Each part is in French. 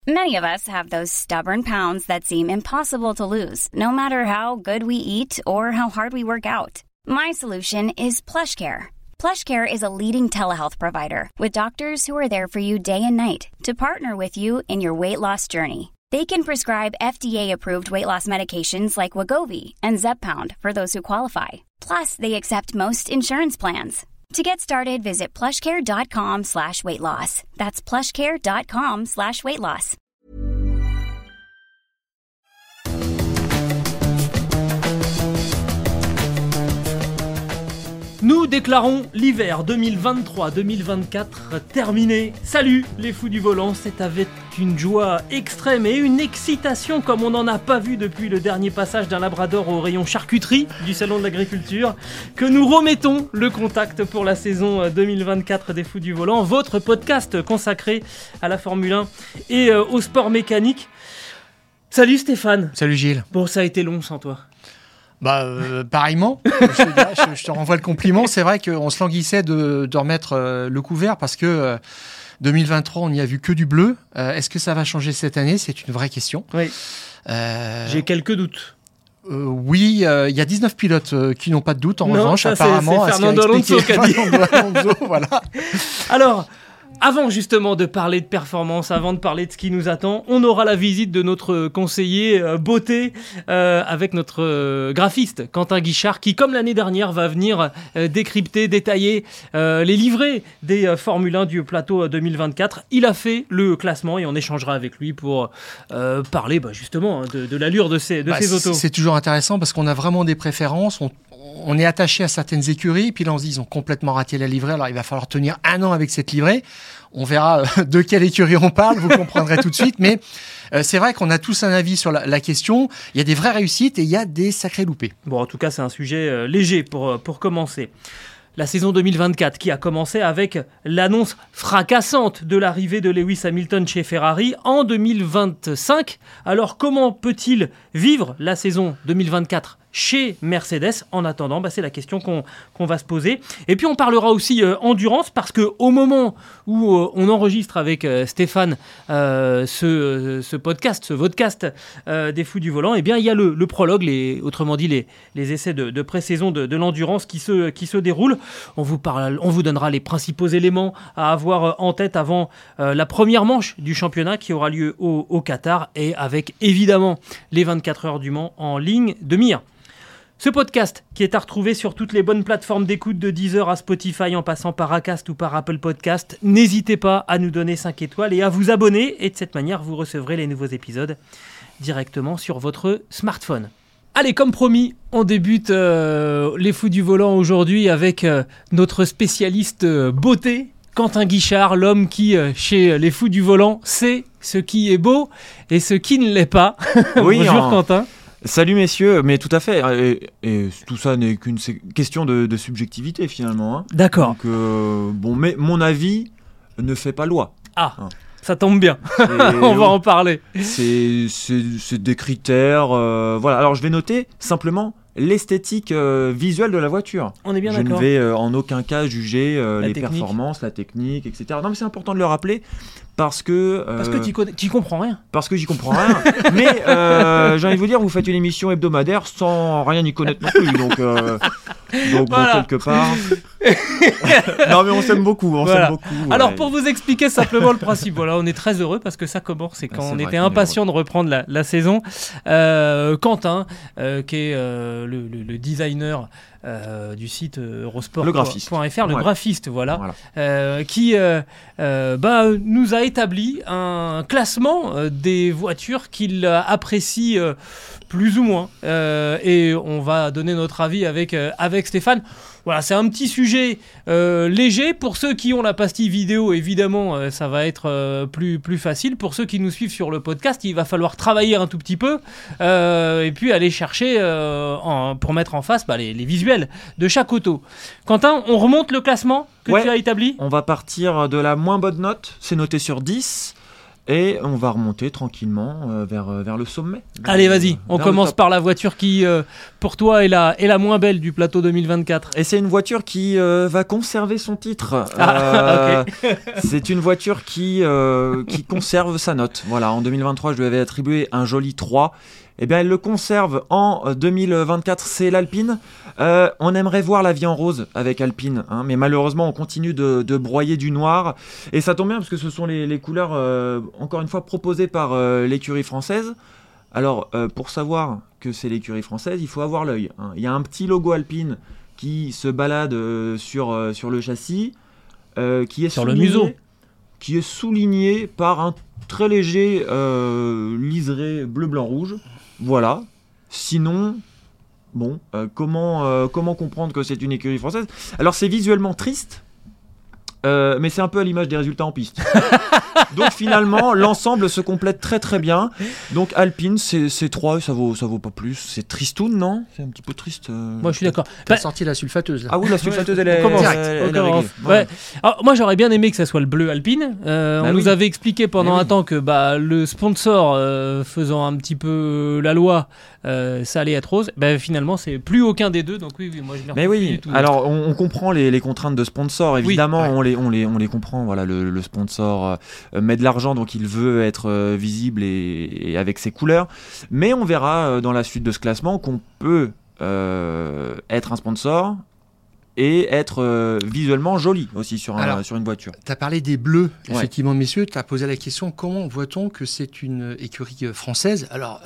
Many of us have those stubborn pounds that seem impossible to lose, no matter how good we eat or how hard we work out. My solution is PlushCare. PlushCare is a leading telehealth provider with doctors who are there for you day and night to partner with you in your weight loss journey. They can prescribe FDA-approved weight loss medications like Wegovy and Zepbound for those who qualify. Plus, they accept most insurance plans. To get started, visit plushcare.com/weightloss. That's plushcare.com/weightloss. Nous déclarons l'hiver 2023-2024 terminé. Salut les fous du volant, c'est avec une joie extrême et une excitation comme on n'en a pas vu depuis le dernier passage d'un labrador au rayon charcuterie du salon de l'agriculture que nous remettons le contact pour la saison 2024 des fous du volant, votre podcast consacré à la Formule 1 et au sport mécanique. Salut Stéphane. Salut Gilles. Bon, ça a été long sans toi. Pareillement, je te renvoie le compliment. C'est vrai qu'on se languissait de remettre le couvert parce que 2023, on n'y a vu que du bleu. Est-ce que ça va changer cette année ? C'est une vraie question. Oui. J'ai quelques doutes. Oui, il y a 19 pilotes qui n'ont pas de doute. En revanche, ça, apparemment, c'est Fernando Alonso qui a dit. Voilà. Alors, avant justement de parler de performance, avant de parler de ce qui nous attend, on aura la visite de notre conseiller beauté avec notre graphiste Quentin Guichard qui, comme l'année dernière, va venir décrypter, détailler les livrets des Formule 1 du plateau 2024. Il a fait le classement et on échangera avec lui pour parler justement de l'allure de ces autos. C'est toujours intéressant parce qu'on a vraiment des préférences. On est attaché à certaines écuries, puis là on se dit ils ont complètement raté la livrée, alors il va falloir tenir 1 an avec cette livrée. On verra de quelle écurie on parle, vous comprendrez tout de suite, mais c'est vrai qu'on a tous un avis sur la question. Il y a des vraies réussites et il y a des sacrés loupés. Bon, en tout cas c'est un sujet léger pour commencer. La saison 2024 qui a commencé avec l'annonce fracassante de l'arrivée de Lewis Hamilton chez Ferrari en 2025. Alors comment peut-il vivre la saison 2024 chez Mercedes? En attendant, c'est la question qu'on va se poser. Et puis on parlera aussi endurance parce qu'au moment où on enregistre avec Stéphane ce podcast, ce vodcast des fous du volant, eh bien il y a le prologue, autrement dit les essais de pré-saison de l'endurance qui se déroulent. On vous donnera les principaux éléments à avoir en tête avant la première manche du championnat qui aura lieu au Qatar et avec évidemment les 24 heures du Mans en ligne de mire. Ce podcast qui est à retrouver sur toutes les bonnes plateformes d'écoute de Deezer à Spotify en passant par Acast ou par Apple Podcast. N'hésitez pas à nous donner 5 étoiles et à vous abonner et de cette manière vous recevrez les nouveaux épisodes directement sur votre smartphone. Allez, comme promis, on débute les fous du volant aujourd'hui avec notre spécialiste beauté, Quentin Guichard, l'homme qui, chez les fous du volant, sait ce qui est beau et ce qui ne l'est pas. Oui, bonjour Quentin. Salut messieurs, mais tout à fait, et tout ça n'est qu'une question de subjectivité finalement. D'accord. Donc, mais mon avis ne fait pas loi. Ça tombe bien, on va en parler. C'est des critères, voilà. Alors je vais noter simplement l'esthétique visuelle de la voiture. On est bien je d'accord. Je ne vais en aucun cas juger les technique. performances, la technique, etc. Non mais c'est important de le rappeler parce que t'y comprends rien. Parce que j'y comprends rien. Mais j'ai envie de vous dire, vous faites une émission hebdomadaire sans rien y connaître non plus. Donc voilà. Bon, quelque part. Non mais on s'aime beaucoup. Alors pour vous expliquer simplement le principe, voilà, on est très heureux parce que ça commence et quand on était impatient de reprendre la saison. Quentin, qui est le designer du site Eurosport.fr, le graphiste, voilà. Qui nous a établi un classement des voitures qu'il apprécie plus ou moins. Et on va donner notre avis avec Stéphane. Voilà, c'est un petit sujet léger. Pour ceux qui ont la pastille vidéo, évidemment, ça va être plus facile. Pour ceux qui nous suivent sur le podcast, il va falloir travailler un tout petit peu et puis aller chercher pour mettre en face les visuels de chaque auto. Quentin, on remonte le classement que tu as établi ? On va partir de la moins bonne note. C'est noté sur 10. Et on va remonter tranquillement vers le sommet. Allez, vas-y, on commence par la voiture qui, pour toi, est la moins belle du plateau 2024. Et c'est une voiture qui va conserver son titre. Okay. C'est une voiture qui conserve sa note. Voilà, en 2023, je lui avais attribué un joli 3. Eh bien, elle le conserve en 2024, c'est l'Alpine. On aimerait voir la vie en rose avec Alpine, hein, mais malheureusement, on continue de broyer du noir. Et ça tombe bien parce que ce sont les couleurs, encore une fois, proposées par l'écurie française. Alors, pour savoir que c'est l'écurie française, il faut avoir l'œil. Hein. Il y a un petit logo Alpine qui se balade sur le châssis, qui est sur le museau, qui est souligné par un très léger liseré bleu, blanc, rouge. Voilà. Sinon, bon, comment comprendre que c'est une écurie française ? Alors, c'est visuellement triste, mais c'est un peu à l'image des résultats en piste. Donc, finalement, l'ensemble se complète très très bien. Donc, Alpine, c'est 3, ça vaut pas plus. C'est tristoun, non ? C'est un petit peu triste. Moi, je suis d'accord. T'as sorti la sulfateuse, là. Ah oui, la sulfateuse, elle est réglée. Ouais. Alors, moi, j'aurais bien aimé que ça soit le bleu Alpine. On nous avait expliqué pendant un temps que le sponsor faisant un petit peu la loi, ça allait être rose. Finalement, c'est plus aucun des deux. Donc oui, moi, je l'ai mais oui, du tout. alors on comprend les contraintes de sponsor, évidemment, oui, ouais. on les comprend. Voilà, le sponsor met de l'argent, donc il veut être visible et avec ses couleurs. Mais on verra dans la suite de ce classement qu'on peut être un sponsor et être visuellement joli aussi sur une voiture. Tu as parlé des bleus, effectivement, messieurs. Tu as posé la question, comment voit-on que c'est une écurie française ? Alors,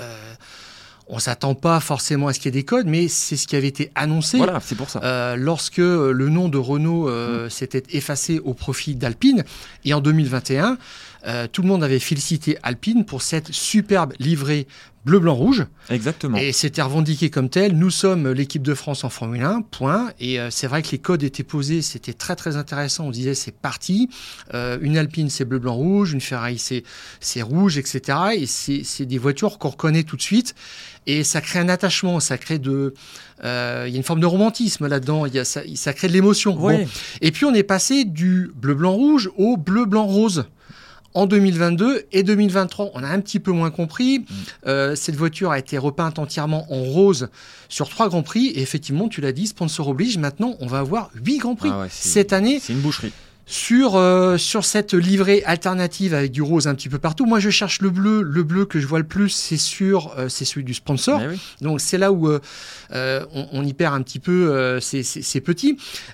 on ne s'attend pas forcément à ce qu'il y ait des codes, mais c'est ce qui avait été annoncé. Voilà, c'est pour ça. Lorsque le nom de Renault s'était effacé au profit d'Alpine, et en 2021, tout le monde avait félicité Alpine pour cette superbe livrée bleu, blanc, rouge. Exactement. Et c'était revendiqué comme tel. Nous sommes l'équipe de France en Formule 1, point. Et c'est vrai que les codes étaient posés, c'était très très intéressant. On disait c'est parti. Une Alpine c'est bleu, blanc, rouge. Une Ferrari c'est rouge, etc. Et c'est des voitures qu'on reconnaît tout de suite. Et ça crée un attachement, ça crée il y a une forme de romantisme là-dedans. Ça crée de l'émotion. Oui. Bon. Et puis on est passé du bleu, blanc, rouge au bleu, blanc, rose. En 2022 et 2023, on a un petit peu moins compris. Cette voiture a été repeinte entièrement en rose sur 3 Grands Prix. Et effectivement, tu l'as dit, sponsor oblige. Maintenant, on va avoir 8 Grands Prix cette année. C'est une boucherie. Sur cette livrée alternative avec du rose un petit peu partout. Moi, je cherche le bleu. Le bleu que je vois le plus, c'est celui du sponsor. Oui. Donc, c'est là où on y perd un petit peu ces petits.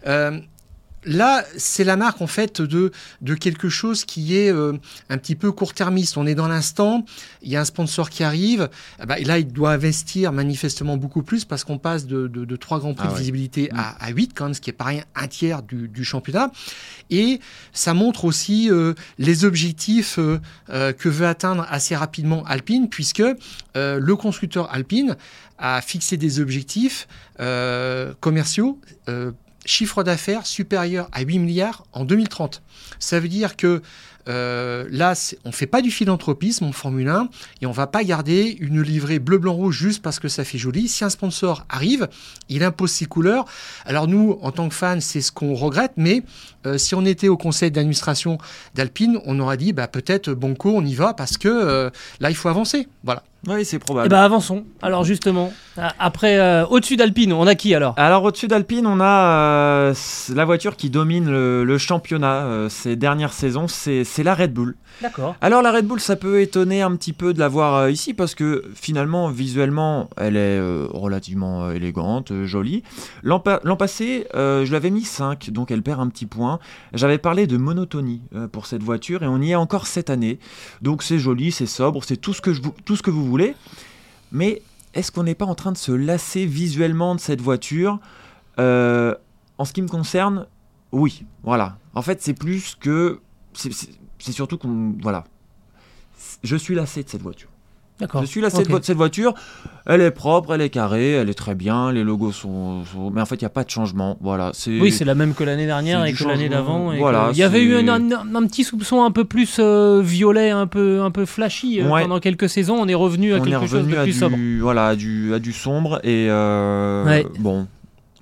Là, c'est la marque en fait de quelque chose qui est un petit peu court-termiste. On est dans l'instant, il y a un sponsor qui arrive, et là il doit investir manifestement beaucoup plus parce qu'on passe de 3 Grands Prix de visibilité à 8 quand même, ce qui est pareil, un tiers du championnat. Et ça montre aussi les objectifs que veut atteindre assez rapidement Alpine, puisque le constructeur Alpine a fixé des objectifs commerciaux, chiffre d'affaires supérieur à 8 milliards en 2030. Ça veut dire que là, on ne fait pas du philanthropisme en Formule 1 et on ne va pas garder une livrée bleu, blanc, rouge juste parce que ça fait joli. Si un sponsor arrive, il impose ses couleurs. Alors nous, en tant que fans, c'est ce qu'on regrette, mais si on était au conseil d'administration d'Alpine, on aurait dit peut-être Banco, on y va parce que là, il faut avancer. Voilà. Oui, c'est probable. Avançons. Alors justement, après, au-dessus d'Alpine, on a qui alors ? Alors au-dessus d'Alpine, on a la voiture qui domine le championnat ces dernières saisons, c'est la Red Bull. D'accord. Alors la Red Bull, ça peut étonner un petit peu de la voir ici parce que finalement, visuellement, elle est relativement élégante, jolie. L'an passé, je l'avais mis 5, donc elle perd un petit point. J'avais parlé de monotonie pour cette voiture et on y est encore cette année. Donc c'est joli, c'est sobre, c'est tout ce que vous voulez. Mais est-ce qu'on n'est pas en train de se lasser visuellement de cette voiture ? En ce qui me concerne, oui. Voilà. En fait, c'est plus que... C'est surtout qu'on... Voilà. Je suis lassé de cette voiture. D'accord. Je suis lassé de cette voiture. Elle est propre, elle est carrée, elle est très bien. Les logos sont... Mais en fait, il n'y a pas de changement. Voilà. Oui, c'est la même que l'année dernière et que l'année d'avant. Voilà, il y avait eu un petit soupçon un peu plus violet, un peu flashy pendant quelques saisons. On est revenu à quelque chose de plus sobre. Voilà, à du sombre. Et bon...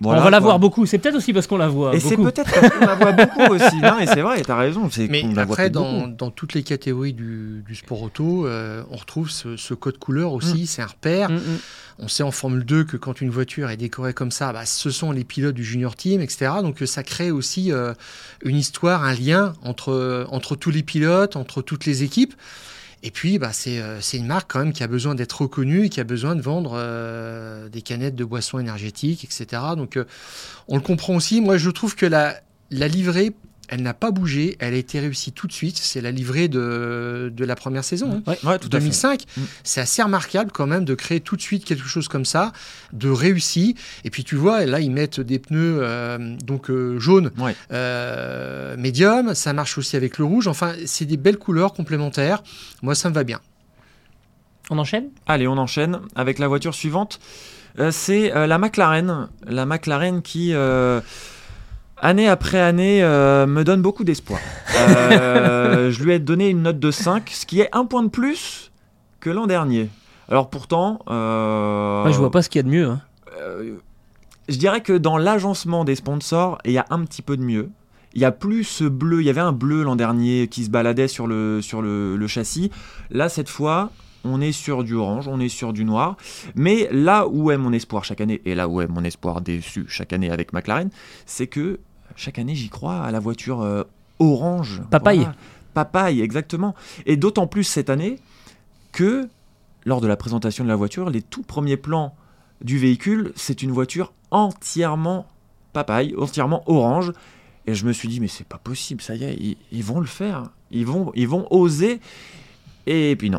Voilà, on va la quoi. voir beaucoup. C'est peut-être aussi parce qu'on la voit Et beaucoup. c'est peut-être parce qu'on la voit beaucoup aussi. Non, et c'est vrai, t'as raison. Mais qu'on la voit après, peut-être beaucoup. dans toutes les catégories du sport auto, on retrouve ce code couleur aussi, c'est un repère. On sait en Formule 2 que quand une voiture est décorée comme ça, ce sont les pilotes du junior team, etc. Donc ça crée aussi une histoire, un lien entre tous les pilotes, entre toutes les équipes. Et puis, c'est une marque quand même qui a besoin d'être reconnue et qui a besoin de vendre des canettes de boissons énergétiques, etc. Donc, on le comprend aussi. Moi, je trouve que la livrée, elle n'a pas bougé. Elle a été réussie tout de suite. C'est la livrée de la première saison. Ouais, tout à fait. 2005. C'est assez remarquable quand même de créer tout de suite quelque chose comme ça, de réussi. Et puis, tu vois, là, ils mettent des pneus jaunes, médium. Ça marche aussi avec le rouge. Enfin, c'est des belles couleurs complémentaires. Moi, ça me va bien. On enchaîne ? Allez, on enchaîne avec la voiture suivante. C'est la McLaren. La McLaren qui, année après année, me donne beaucoup d'espoir. Je lui ai donné une note de 5, ce qui est un point de plus que l'an dernier. Alors pourtant... je vois pas ce qu'il y a de mieux. Je dirais que dans l'agencement des sponsors, il y a un petit peu de mieux. Il y a plus ce bleu. Il y avait un bleu l'an dernier qui se baladait sur le châssis. Là, cette fois... on est sur du orange, on est sur du noir. Mais là où est mon espoir chaque année, et là où est mon espoir déçu chaque année avec McLaren, c'est que chaque année, j'y crois à la voiture orange. Papaye. Voilà. Papaye, exactement. Et d'autant plus cette année que, lors de la présentation de la voiture, les tout premiers plans du véhicule, c'est une voiture entièrement papaye, entièrement orange. Et je me suis dit, mais c'est pas possible, ça y est, ils vont le faire. Ils vont oser. Et puis non,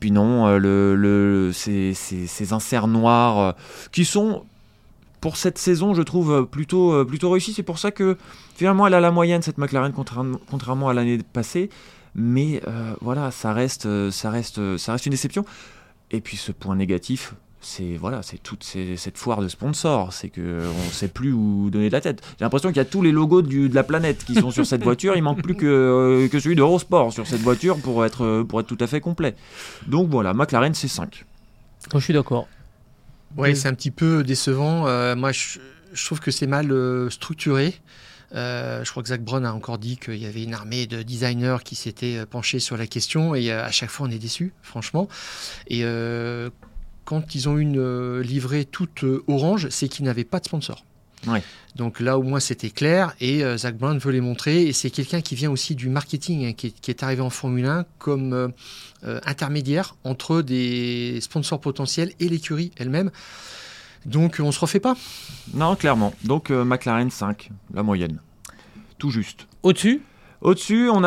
ces inserts noirs qui sont, pour cette saison, je trouve plutôt réussis. C'est pour ça que finalement elle a la moyenne, cette McLaren, contrairement à l'année passée. Mais voilà, ça reste une déception. Et puis ce point négatif, c'est toute cette foire de sponsors, c'est que on sait plus où donner de la tête. J'ai l'impression qu'il y a tous les logos de la planète qui sont sur cette voiture. Il manque plus que celui d'Eurosport sur cette voiture pour être tout à fait complet. Donc voilà, McLaren c'est 5. Je suis d'accord. Ouais, c'est un petit peu décevant. Moi, je trouve que c'est mal structuré. Je crois que Zak Brown a encore dit qu'il y avait une armée de designers qui s'étaient penchés sur la question et à chaque fois on est déçus, franchement. Et quand ils ont une livrée toute orange, c'est qu'ils n'avaient pas de sponsor. Ouais. Donc là, au moins, c'était clair. Et Zak Brown veut les montrer. Et c'est quelqu'un qui vient aussi du marketing, qui est arrivé en Formule 1 comme intermédiaire entre des sponsors potentiels et l'écurie elle-même. Donc, on ne se refait pas. Non, clairement. Donc McLaren 5, la moyenne. Tout juste. Au-dessus, on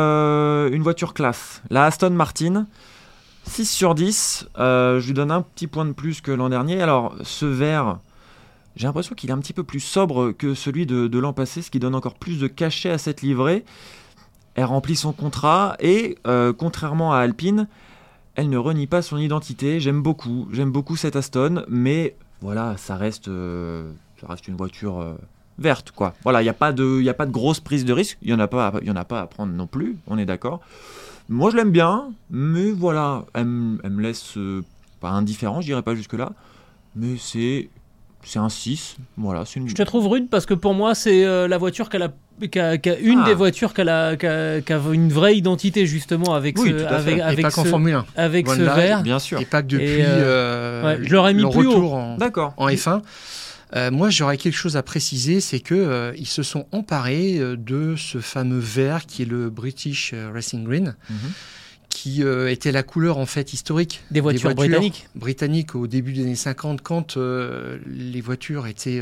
a une voiture classe. La Aston Martin. 6 sur 10, je lui donne un petit point de plus que l'an dernier. Alors, ce vert, j'ai l'impression qu'il est un petit peu plus sobre que celui de l'an passé, ce qui donne encore plus de cachet à cette livrée. Elle remplit son contrat et, contrairement à Alpine, elle ne renie pas son identité. J'aime beaucoup cette Aston, mais voilà, ça reste une voiture verte, quoi. Voilà, il n'y a pas de grosse prise de risque. Il y en a pas à prendre non plus, on est d'accord. Moi, je l'aime bien, mais voilà, elle me laisse pas indifférent, je dirais pas jusque-là, mais c'est un 6. Voilà, je te trouve rude parce que pour moi, c'est la voiture qui a des voitures qui a une vraie identité, justement, avec et pas qu'en Formule 1. Avec ce vert. Bien sûr. Et pas que depuis je l'aurais mis le plus retour haut. en F1. Moi, j'aurais quelque chose à préciser, c'est que ils se sont emparés de ce fameux vert qui est le British Racing Green, qui était la couleur en fait historique des voitures britanniques au début des années 50, quand les voitures étaient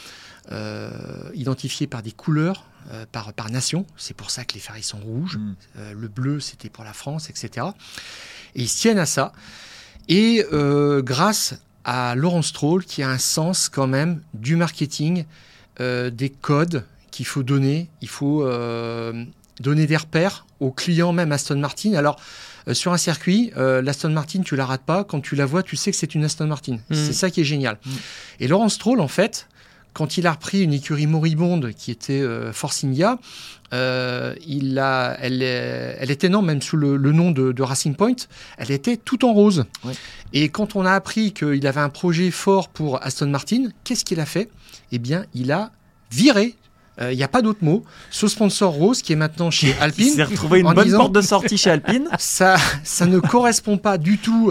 identifiées par des couleurs par nation. C'est pour ça que les Ferrari sont rouges. Le bleu, c'était pour la France, etc. Et ils se tiennent à ça. Et grâce à Lawrence Stroll, qui a un sens quand même du marketing, des codes qu'il faut donner. Il faut donner des repères aux clients, même Aston Martin. Alors, sur un circuit, l'Aston Martin, tu la rates pas. Quand tu la vois, tu sais que c'est une Aston Martin. C'est ça qui est génial. Et Lawrence Stroll, en fait, quand il a repris une écurie moribonde qui était Force India, elle était non, même sous le nom de Racing Point, elle était tout en rose. Ouais. Et quand on a appris qu'il avait un projet fort pour Aston Martin, qu'est-ce qu'il a fait ? Eh bien, il a viré. Il n'y a pas d'autre mot. Ce sponsor rose qui est maintenant chez Alpine. Il s'est retrouvé une bonne porte de sortie chez Alpine. Ça ne correspond pas du tout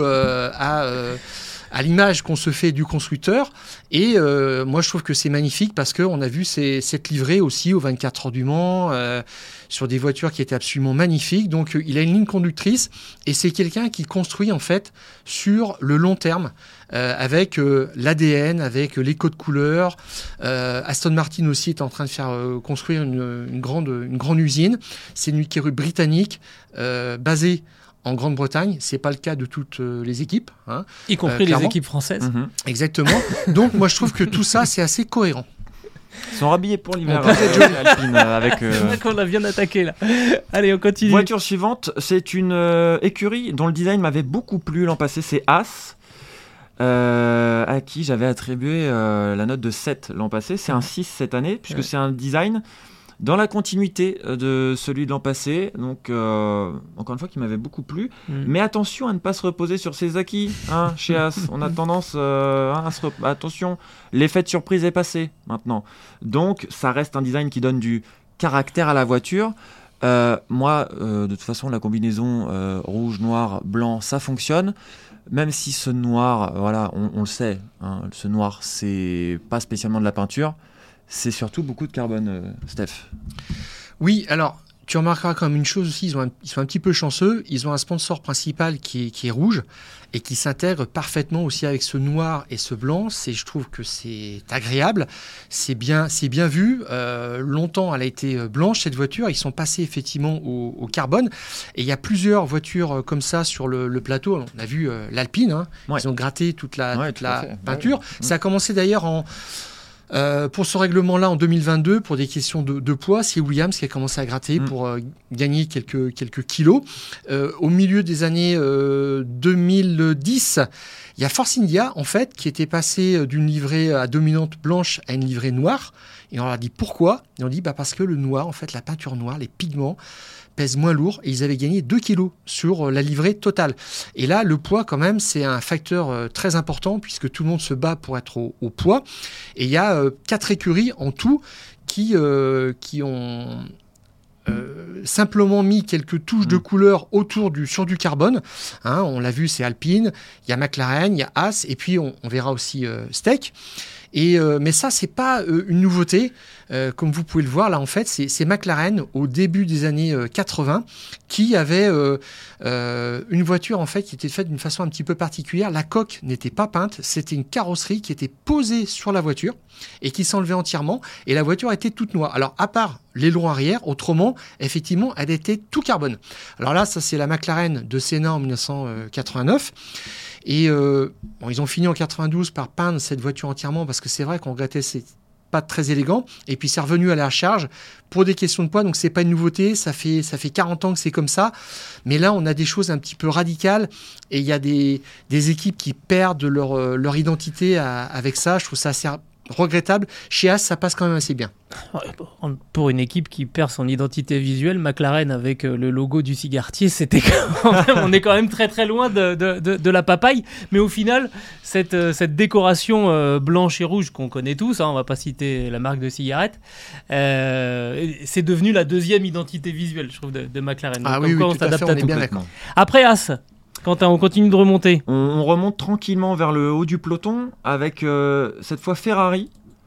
à l'image qu'on se fait du constructeur. Et moi, je trouve que c'est magnifique parce qu'on a vu cette livrée aussi aux 24 heures du Mans sur des voitures qui étaient absolument magnifiques. Donc, il a une ligne conductrice et c'est quelqu'un qui construit en fait sur le long terme avec l'ADN, avec les codes couleurs. Aston Martin aussi est en train de faire construire une grande usine. C'est une écurie britannique basée en Grande-Bretagne. C'est pas le cas de toutes les équipes, hein, y compris les équipes françaises. Exactement. Donc moi je trouve que tout ça c'est assez cohérent. Ils sont rhabillés pour l'hiver. Alpine avec. C'est vrai qu'on l'a bien attaqué là. Allez, on continue. Voiture suivante, c'est une écurie dont le design m'avait beaucoup plu l'an passé. C'est Haas. À qui j'avais attribué la note de 7 l'an passé. C'est un 6 cette année, puisque c'est un design dans la continuité de celui de l'an passé. Donc, encore une fois, qui m'avait beaucoup plu. Mais attention à ne pas se reposer sur ses acquis, hein, chez Haas. On a tendance à attention, l'effet de surprise est passé maintenant. Donc, ça reste un design qui donne du caractère à la voiture. Moi, de toute façon, la combinaison rouge, noir, blanc, ça fonctionne. Même si ce noir, voilà, on le sait, hein, ce noir, c'est pas spécialement de la peinture, c'est surtout beaucoup de carbone, Steph. Oui, alors, tu remarqueras quand même une chose aussi, ils sont un petit peu chanceux, ils ont un sponsor principal qui est rouge et qui s'intègre parfaitement aussi avec ce noir et ce blanc. Je trouve que c'est agréable, c'est bien vu. Longtemps, elle a été blanche, cette voiture. Ils sont passés effectivement au carbone. Et il y a plusieurs voitures comme ça sur le plateau. On a vu l'Alpine, hein. Ils ont gratté toute la peinture. Ouais. Ça a commencé d'ailleurs pour ce règlement-là, en 2022, pour des questions de poids, c'est Williams qui a commencé à gratter pour gagner quelques kilos. Au milieu des années 2010, il y a Force India, en fait, qui était passé d'une livrée à dominante blanche à une livrée noire. Et on leur a dit pourquoi ? Et on dit parce que le noir, en fait, la peinture noire, les pigments, pèsent moins lourd et ils avaient gagné 2 kilos sur la livrée totale. Et là, le poids, quand même, c'est un facteur très important puisque tout le monde se bat pour être au poids. Et il y a 4 écuries en tout qui ont simplement mis quelques touches de couleur sur du carbone. Hein, on l'a vu, c'est Alpine, il y a McLaren, il y a Haas et puis on verra aussi Steck. Mais ça, c'est pas une nouveauté. Comme vous pouvez le voir, là, en fait, c'est McLaren, au début des années 80, qui avait une voiture, en fait, qui était faite d'une façon un petit peu particulière. La coque n'était pas peinte, c'était une carrosserie qui était posée sur la voiture et qui s'enlevait entièrement. Et la voiture était toute noire. Alors, à part l'aileron arrière, autrement, effectivement, elle était tout carbone. Alors là, ça, c'est la McLaren de Senna en 1989. Et ils ont fini en 92 par peindre cette voiture entièrement parce que c'est vrai qu'on regrettait c'est pas très élégant. Et puis c'est revenu à la charge pour des questions de poids. Donc c'est pas une nouveauté. Ça fait 40 ans que c'est comme ça. Mais là, on a des choses un petit peu radicales et il y a des équipes qui perdent leur identité avec ça. Je trouve ça assez regrettable. Chez Haas, ça passe quand même assez bien. Pour une équipe qui perd son identité visuelle, McLaren avec le logo du cigarettier, c'était quand même, on est quand même très très loin de la papaye. Mais au final, cette décoration blanche et rouge qu'on connaît tous, hein, on va pas citer la marque de cigarette, c'est devenu la deuxième identité visuelle, je trouve, de McLaren. Ah oui, on s'adapte à tout. Après Haas, Quentin, on continue de remonter. On remonte tranquillement vers le haut du peloton avec cette fois Ferrari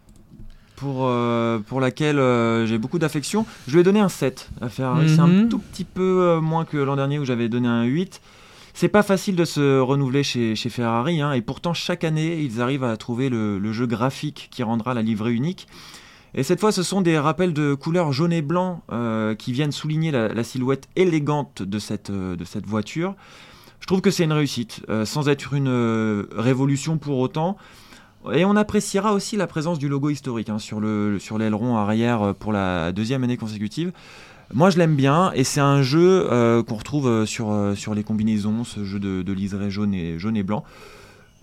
pour laquelle j'ai beaucoup d'affection. Je lui ai donné un 7 à Ferrari. C'est un tout petit peu moins que l'an dernier où j'avais donné un 8. C'est pas facile de se renouveler chez Ferrari, hein, et pourtant chaque année ils arrivent à trouver le jeu graphique qui rendra la livrée unique. Et cette fois, ce sont des rappels de couleurs jaune et blanc qui viennent souligner la silhouette élégante de cette voiture. Je trouve que c'est une réussite, sans être une révolution pour autant. Et on appréciera aussi la présence du logo historique sur l'aileron arrière pour la deuxième année consécutive. Moi, je l'aime bien et c'est un jeu qu'on retrouve sur les combinaisons, ce jeu de liseré jaune et blanc.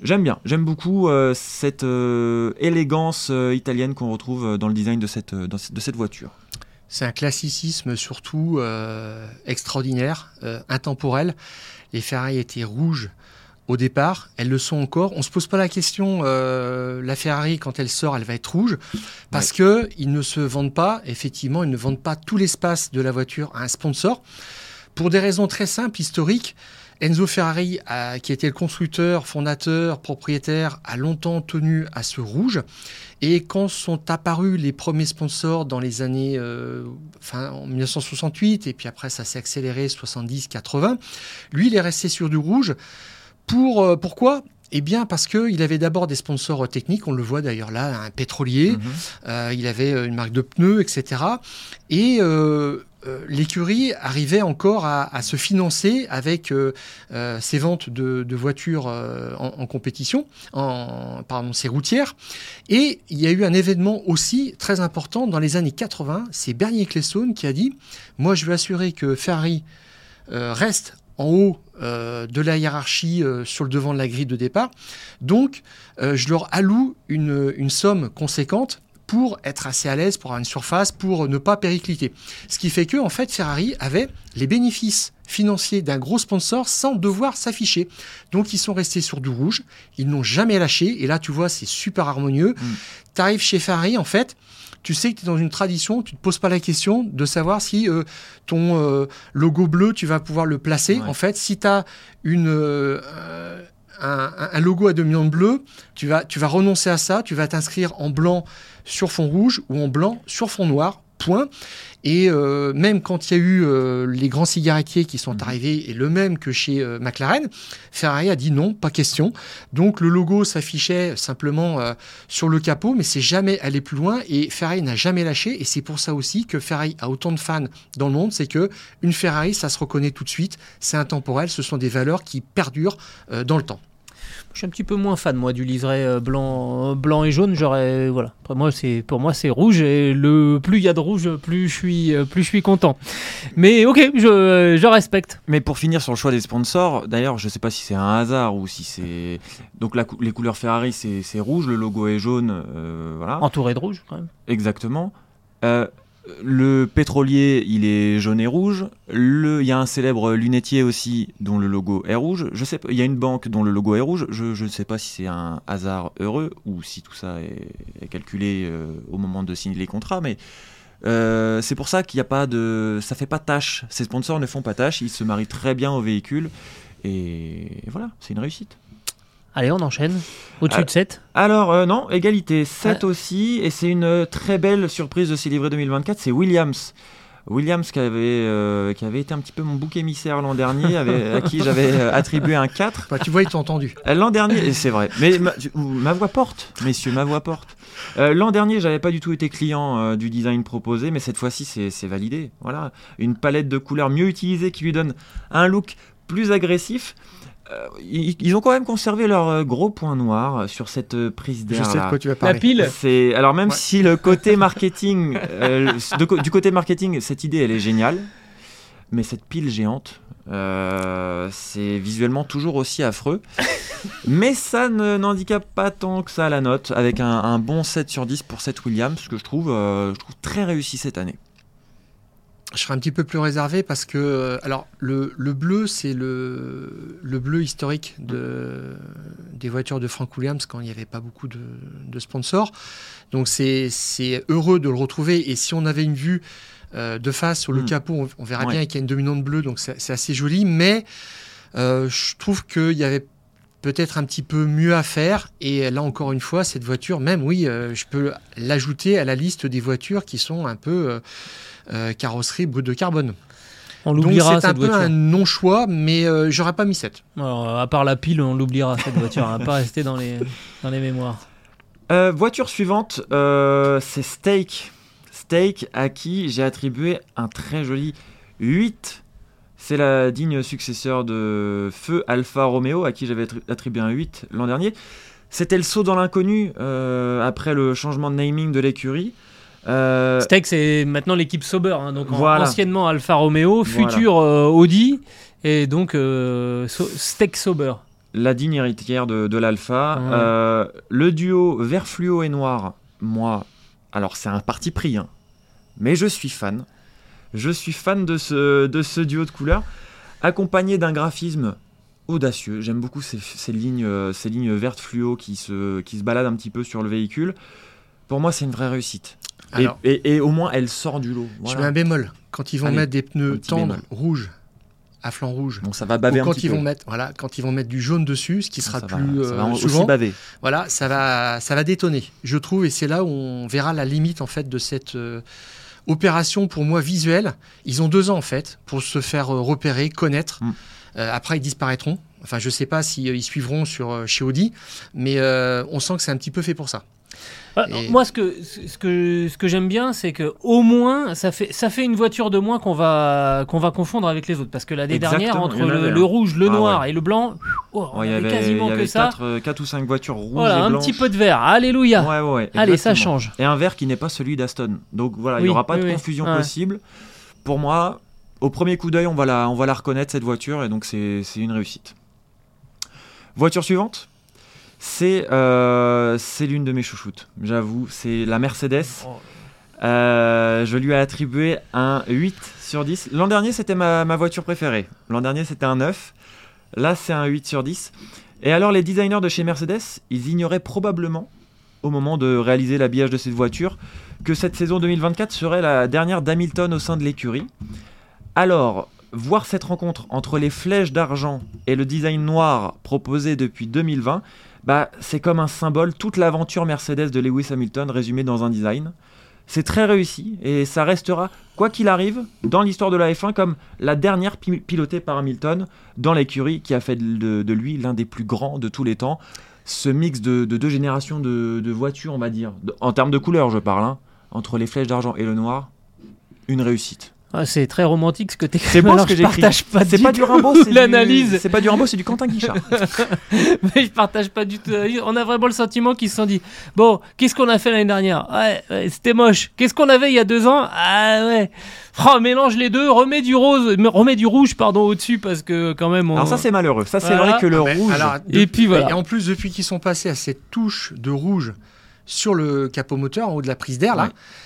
J'aime beaucoup cette élégance italienne qu'on retrouve dans le design de cette voiture. C'est un classicisme surtout extraordinaire, intemporel. Les Ferrari étaient rouges au départ, elles le sont encore. On ne se pose pas la question, la Ferrari, quand elle sort, elle va être rouge, parce qu'ils ne se vendent pas, effectivement, ils ne vendent pas tout l'espace de la voiture à un sponsor, pour des raisons très simples, historiques. Enzo Ferrari, qui était le constructeur, fondateur, propriétaire, a longtemps tenu à ce rouge. Et quand sont apparus les premiers sponsors dans les années en 1968, et puis après ça s'est accéléré 70-80, lui il est resté sur du rouge. Pourquoi ? Eh bien parce qu'il avait d'abord des sponsors techniques, on le voit d'ailleurs là, un pétrolier, il avait une marque de pneus, etc. Et l'écurie arrivait encore à se financer avec ses ventes de voitures en compétition, ses routières. Et il y a eu un événement aussi très important dans les années 80, c'est Bernie Ecclestone qui a dit « Moi je veux assurer que Ferrari reste en haut de la hiérarchie sur le devant de la grille de départ. Donc, je leur alloue une somme conséquente pour être assez à l'aise, pour avoir une surface, pour ne pas péricliter. » Ce qui fait que, en fait, Ferrari avait les bénéfices financiers d'un gros sponsor sans devoir s'afficher. Donc, ils sont restés sur du rouge. Ils n'ont jamais lâché. Et là, tu vois, c'est super harmonieux. Tu arrives chez Ferrari, en fait, tu sais que tu es dans une tradition, tu ne te poses pas la question de savoir si ton logo bleu, tu vas pouvoir le placer. Ouais. En fait, si tu as un logo à dominante bleue, tu vas renoncer à ça, tu vas t'inscrire en blanc sur fond rouge ou en blanc sur fond noir, point. Et même quand il y a eu les grands cigarettiers qui sont arrivés, et le même que chez McLaren, Ferrari a dit non, pas question. Donc le logo s'affichait simplement sur le capot, mais c'est jamais allé plus loin, et Ferrari n'a jamais lâché. Et c'est pour ça aussi que Ferrari a autant de fans dans le monde, c'est que une Ferrari, ça se reconnaît tout de suite, c'est intemporel, ce sont des valeurs qui perdurent dans le temps. Je suis un petit peu moins fan, moi, du liseré blanc et jaune. Voilà. Après, pour moi, c'est rouge. Et plus il y a de rouge, plus je suis content. Mais ok, je respecte. Mais pour finir sur le choix des sponsors, d'ailleurs, je ne sais pas si c'est un hasard ou si c'est... Donc les couleurs Ferrari, c'est rouge, le logo est jaune. Voilà. Entouré de rouge, quand même. Exactement. Le pétrolier, il est jaune et rouge. Il y a un célèbre lunetier aussi dont le logo est rouge. Je sais pas, il y a une banque dont le logo est rouge. Je ne sais pas si c'est un hasard heureux ou si tout ça est calculé au moment de signer les contrats, mais c'est pour ça qu'il n'y a pas de... Ça fait pas tâche. Ces sponsors ne font pas tâche. Ils se marient très bien au véhicule. Et voilà, c'est une réussite. Allez, on enchaîne. Au-dessus de 7 ? Alors, non, égalité. 7 aussi. Et c'est une très belle surprise de ces livrets 2024. C'est Williams. Williams qui avait été un petit peu mon bouc émissaire l'an dernier, à qui j'avais attribué un 4. Bah, tu vois, ils t'ont entendu. L'an dernier, c'est vrai. Mais ma voix porte, messieurs, ma voix porte. L'an dernier, j'avais pas du tout été client du design proposé, mais cette fois-ci, c'est validé. Voilà. Une palette de couleurs mieux utilisée qui lui donne un look plus agressif. Ils ont quand même conservé leur gros point noir sur cette prise d'air. Je sais de quoi tu vas parler. La pile. Alors même si le côté marketing, du côté marketing, cette idée elle est géniale, mais cette pile géante, c'est visuellement toujours aussi affreux. Mais ça n'handicape pas tant que ça la note, avec un bon 7 sur 10 pour cette Williams, que je trouve très réussi cette année. Je serai un petit peu plus réservé parce que alors le bleu, c'est le bleu historique des voitures de Frank Williams quand il n'y avait pas beaucoup de sponsors. Donc c'est heureux de le retrouver, et si on avait une vue de face sur le capot, on verra bien qu'il y a une dominante bleue, donc c'est assez joli, mais je trouve qu'il y avait peut-être un petit peu mieux à faire, et là encore une fois, cette voiture, même je peux l'ajouter à la liste des voitures qui sont un peu carrosserie brute de carbone. On l'oubliera. Donc c'est un peu un non-choix, mais j'aurais pas mis 7. Alors, à part la pile, on l'oubliera, cette voiture. Elle va pas rester dans les mémoires. Voiture suivante, c'est Steak. Steak, à qui j'ai attribué un très joli 8. C'est la digne successeur de Feu Alfa Romeo, à qui j'avais attribué un 8 l'an dernier. C'était le saut dans l'inconnu après le changement de naming de l'écurie. Steak, c'est maintenant l'équipe Sauber, hein, donc voilà. Anciennement Alfa Romeo, futur Audi, et donc Steak Sauber. la digne héritière de l'Alpha. Le duo vert fluo et noir, moi, alors c'est un parti pris, hein, mais je suis fan. Je suis fan de ce duo de couleurs, accompagné d'un graphisme audacieux. J'aime beaucoup ces lignes vertes fluo qui se baladent un petit peu sur le véhicule. Pour moi, c'est une vraie réussite. Alors, et au moins, elle sort du lot. Voilà. Je mets un bémol. Quand ils vont mettre des pneus tendres rouges, à flanc rouge, bon, ça va baver un petit peu. Quand ils vont mettre du jaune dessus, ce qui sera plus ça va souvent, aussi baver. Voilà, ça va détonner, je trouve, et c'est là où on verra la limite en fait de cette opération pour moi visuelle. Ils ont 2 ans en fait pour se faire repérer, connaître. Après, ils disparaîtront. Enfin, je ne sais pas s'ils suivront chez Audi, mais on sent que c'est un petit peu fait pour ça. Moi, ce que j'aime bien, c'est que au moins ça fait une voiture de moins qu'on va confondre avec les autres, parce que l'année dernière, entre le rouge, le noir et le blanc, il y avait quasiment que ça. 4 ou 5 voitures rouges et blanches. Un petit peu de vert, alléluia. Allez, ça change. Et un vert qui n'est pas celui d'Aston. Donc voilà, il n'y aura pas de confusion possible. Pour moi, au premier coup d'œil, on va la reconnaître cette voiture, et donc c'est une réussite. Voiture suivante. C'est l'une de mes chouchoutes, j'avoue, c'est la Mercedes. Je lui ai attribué un 8 sur 10. L'an dernier, c'était ma voiture préférée. L'an dernier, c'était un 9. Là, c'est un 8 sur 10. Et alors, les designers de chez Mercedes, ils ignoraient probablement, au moment de réaliser l'habillage de cette voiture, que cette saison 2024 serait la dernière d'Hamilton au sein de l'écurie. Alors, voir cette rencontre entre les flèches d'argent et le design noir proposé depuis 2020... c'est comme un symbole, toute l'aventure Mercedes de Lewis Hamilton résumée dans un design. C'est très réussi et ça restera, quoi qu'il arrive, dans l'histoire de la F1 comme la dernière pilotée par Hamilton dans l'écurie qui a fait de lui l'un des plus grands de tous les temps. Ce mix de 2 générations de voitures, on va dire, en termes de couleurs je parle, hein, entre les flèches d'argent et le noir, une réussite. C'est très romantique ce que t'écris. C'est beau ce que j'écris. C'est pas du Rimbaud, c'est l'analyse. C'est pas du Rimbaud, c'est du Quentin Guichard. Mais je partage pas du tout. On a vraiment le sentiment qu'ils se sont dit bon, qu'est-ce qu'on a fait l'année dernière ? C'était moche. Qu'est-ce qu'on avait il y a 2 ans ? Mélange les deux, remets du rouge au-dessus parce que quand même. Alors ça c'est malheureux. Ça c'est vrai que le rouge. Et puis voilà. Et en plus depuis qu'ils sont passés à cette touche de rouge sur le capot moteur en haut de la prise d'air là.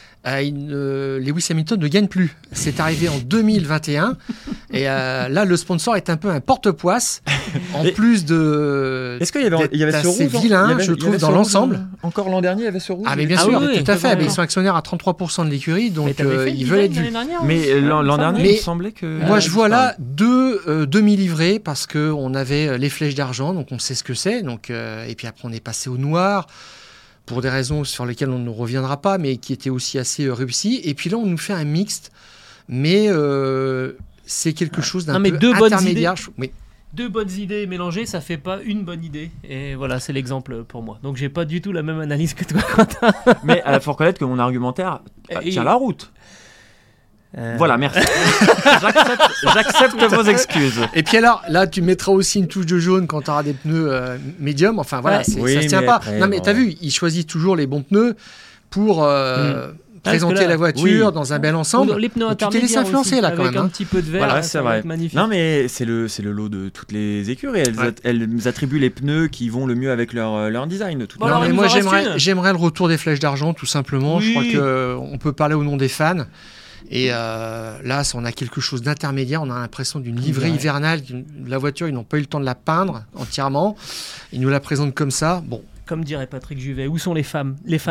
Lewis Hamilton ne gagne plus. C'est arrivé en 2021 et là le sponsor est un peu un porte-poisse en plus de. Est-ce qu'il y avait ce rouge assez vilain, je trouve, dans l'ensemble. Encore l'an dernier, il y avait ce rouge. Mais bien sûr, tout à fait. Mais ils sont actionnaires à 33% de l'écurie, donc ils veulent être vus. Mais l'an dernier, il me semblait que. Moi, je vois là 2 demi-livrés parce que on avait les flèches d'argent, donc on sait ce que c'est. Donc et puis après on est passé au noir. Pour des raisons sur lesquelles on ne reviendra pas, mais qui étaient aussi assez réussies. Et puis là, on nous fait un mixte, mais c'est quelque chose d'un peu intermédiaire. Oui. 2 bonnes idées mélangées, ça fait pas une bonne idée. Et voilà, c'est l'exemple pour moi. Donc, j'ai pas du tout la même analyse que toi, Quentin. Mais il faut reconnaître que mon argumentaire tient la route. Voilà, merci. J'accepte vos excuses. Et puis alors, là, tu mettras aussi une touche de jaune quand tu auras des pneus médium. Enfin, voilà, ça se tient pas. Non, mais t'as vu, ils choisissent toujours les bons pneus pour présenter la voiture dans un bel ensemble. Les pneus tu t'es laissé influencer là, quand même. Avec un petit peu de vert, voilà, c'est vrai. Magnifique. Non, mais c'est le lot de toutes les écuries. Elles attribuent les pneus qui vont le mieux avec leur design. Non, mais moi, j'aimerais le retour des flèches d'argent, tout simplement. Je crois qu'on peut parler au nom des fans. Et là, on a quelque chose d'intermédiaire. On a l'impression d'une livrée hivernale. La voiture, ils n'ont pas eu le temps de la peindre entièrement. Ils nous la présentent comme ça. Bon. Comme dirait Patrick Juvet, où sont les fans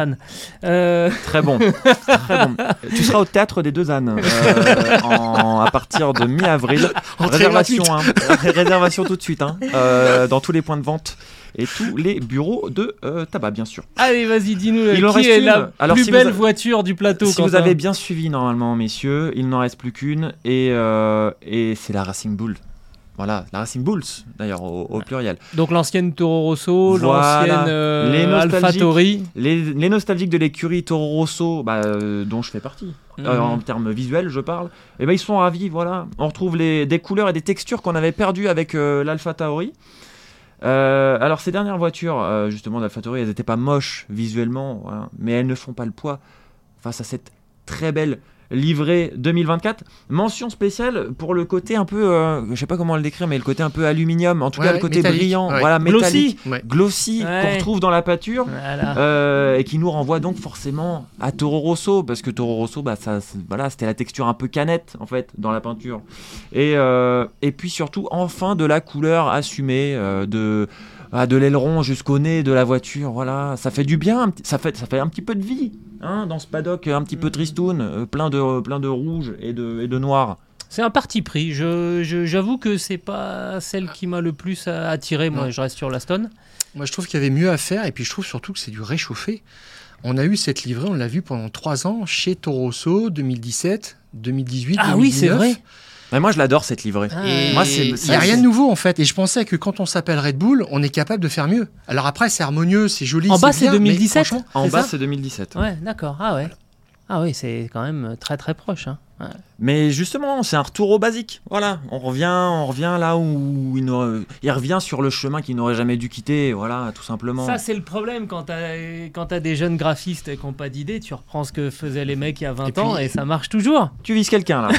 Très bon. Tu seras au théâtre des Deux Ânes à partir de mi-avril. Réservation tout de suite, dans tous les points de vente et tous les bureaux de tabac, bien sûr. Allez, vas-y, dis-nous qui est la plus belle voiture du plateau. Si vous avez bien suivi normalement, messieurs, il n'en reste plus qu'une et c'est la Racing Bull. Voilà, la Racing Bulls, d'ailleurs, au pluriel. Donc l'ancienne Toro Rosso, l'ancienne AlphaTauri. Les nostalgiques de l'écurie Toro Rosso, dont je fais partie, en termes visuels, je parle, et ils sont ravis, voilà. On retrouve des couleurs et des textures qu'on avait perdues avec l'AlphaTauri. Alors ces dernières voitures, justement d'AlphaTauri, elles n'étaient pas moches visuellement, voilà, mais elles ne font pas le poids face à cette très belle livrée 2024. Mention spéciale pour le côté un peu, je sais pas comment le décrire, mais le côté un peu aluminium, en tout cas le côté métallique, brillant, ouais. voilà, métallique, Glossy, qu'on retrouve dans la pâture, Voilà. et qui nous renvoie donc forcément à Toro Rosso, parce que Toro Rosso, c'était la texture un peu canette en fait dans la peinture, et puis surtout enfin de la couleur assumée, de l'aileron jusqu'au nez de la voiture, voilà, ça fait du bien, ça fait un petit peu de vie, hein, dans ce paddock un petit peu tristoun, plein de rouge et de noir. C'est un parti pris. J'avoue que c'est pas celle qui m'a le plus attiré. Moi, je reste sur l'Aston. Moi, je trouve qu'il y avait mieux à faire, et puis je trouve surtout que c'est du réchauffé. On a eu cette livrée, on l'a vu pendant 3 ans chez Toro Rosso, 2017, 2018, Ah 2019. oui, c'est vrai. Mais moi je l'adore cette livrée. Et Moi, il n'y a rien de nouveau en fait. Et je pensais que quand on s'appelle Red Bull, on est capable de faire mieux. Alors après, c'est harmonieux, c'est joli. En bas, bien, c'est 2017. mais franchement, En C'est bas ça c'est 2017. Ouais, d'accord. Ah ouais. Ah oui, c'est quand même très très proche. Hein. Ouais. Mais justement, c'est un retour au basique. Voilà, on revient là où il revient sur le chemin qu'il n'aurait jamais dû quitter. Voilà, tout simplement. Ça, c'est le problème quand t'as des jeunes graphistes qui n'ont pas d'idée. Tu reprends ce que faisaient les mecs il y a 20 ans et ça marche toujours. Tu vises quelqu'un là.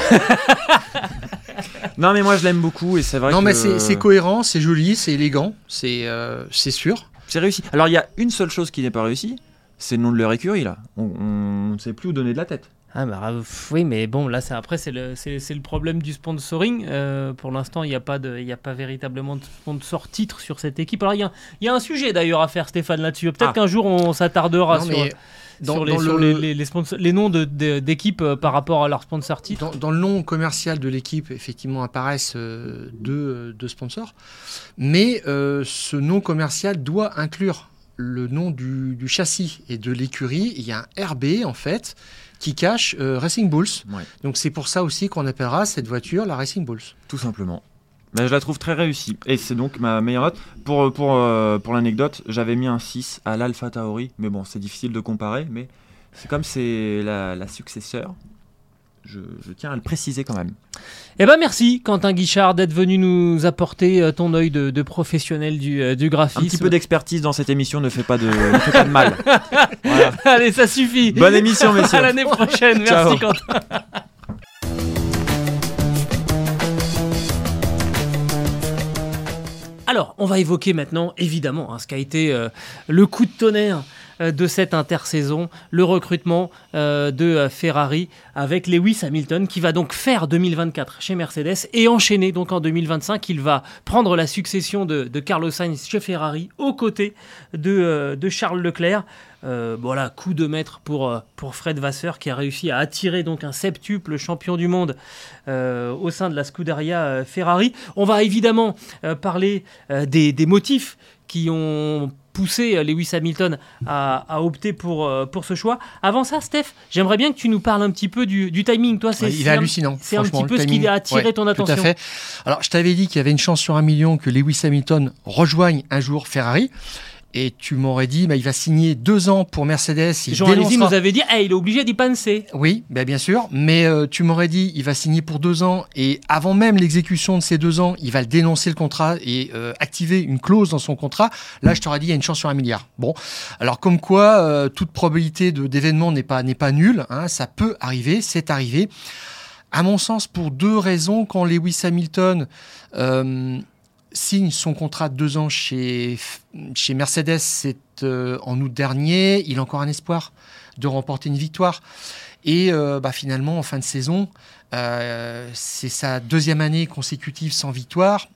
Non mais moi je l'aime beaucoup et c'est vrai non, que... mais c'est cohérent, c'est joli, c'est élégant, c'est sûr. C'est réussi. Alors il y a une seule chose qui n'est pas réussie, c'est le nom de leur écurie là. On ne sait plus où donner de la tête. Ah bah, oui, mais bon, là, après, c'est le problème du sponsoring. Pour l'instant, il n'y a pas véritablement de sponsor titre sur cette équipe. Alors, il y a un sujet d'ailleurs à faire, Stéphane, là-dessus. Peut-être qu'un jour, on s'attardera sur les noms d'équipes par rapport à leur sponsor titre. Dans le nom commercial de l'équipe, effectivement, apparaissent deux sponsors. Mais ce nom commercial doit inclure le nom du châssis et de l'écurie. Il y a un RB, en fait, qui cache Racing Bulls. Ouais. Donc c'est pour ça aussi qu'on appellera cette voiture la Racing Bulls. Tout simplement. Mais je la trouve très réussie. Et c'est donc ma meilleure note. Pour l'anecdote, j'avais mis un 6 à l'Alpha Tauri. Mais bon, c'est difficile de comparer. Mais c'est comme c'est la successeur. Je tiens à le préciser quand même. Eh ben merci Quentin Guichard d'être venu nous apporter ton œil de professionnel du graphisme. Un petit peu d'expertise dans cette émission ne fait pas de mal. Voilà. Allez, ça suffit. Bonne émission, messieurs. À l'année prochaine. Ciao. Merci Quentin. Alors, on va évoquer maintenant, évidemment, ce qu'a été le coup de tonnerre de cette intersaison, le recrutement de Ferrari avec Lewis Hamilton qui va donc faire 2024 chez Mercedes et enchaîner donc en 2025. Il va prendre la succession de Carlos Sainz chez Ferrari aux côtés de Charles Leclerc. Voilà, coup de maître pour Fred Vasseur qui a réussi à attirer donc un septuple champion du monde au sein de la Scuderia Ferrari. On va évidemment parler des motifs qui ont poussé Lewis Hamilton à opter pour ce choix. Avant ça, Steph, j'aimerais bien que tu nous parles un petit peu du timing. Toi, il est hallucinant. C'est un petit peu ce qui a attiré ton attention. Tout à fait. Alors, je t'avais dit qu'il y avait une chance sur 1 million que Lewis Hamilton rejoigne un jour Ferrari. Et tu m'aurais dit, il va signer 2 ans pour Mercedes. Jean Alesi nous avait dit, il est obligé d'y penser. Oui, bien sûr. Mais tu m'aurais dit, il va signer pour 2 ans. Et avant même l'exécution de ces 2 ans, il va le dénoncer le contrat et activer une clause dans son contrat. Là, je t'aurais dit, il y a une chance sur 1 milliard. Bon, alors comme quoi, toute probabilité d'événement n'est pas nulle. Hein, ça peut arriver, c'est arrivé. À mon sens, pour 2 raisons. Quand Lewis Hamilton... signe son contrat de 2 ans chez Mercedes, c'est en août dernier. Il a encore un espoir de remporter une victoire. Et finalement, en fin de saison, c'est sa 2e année consécutive sans victoire.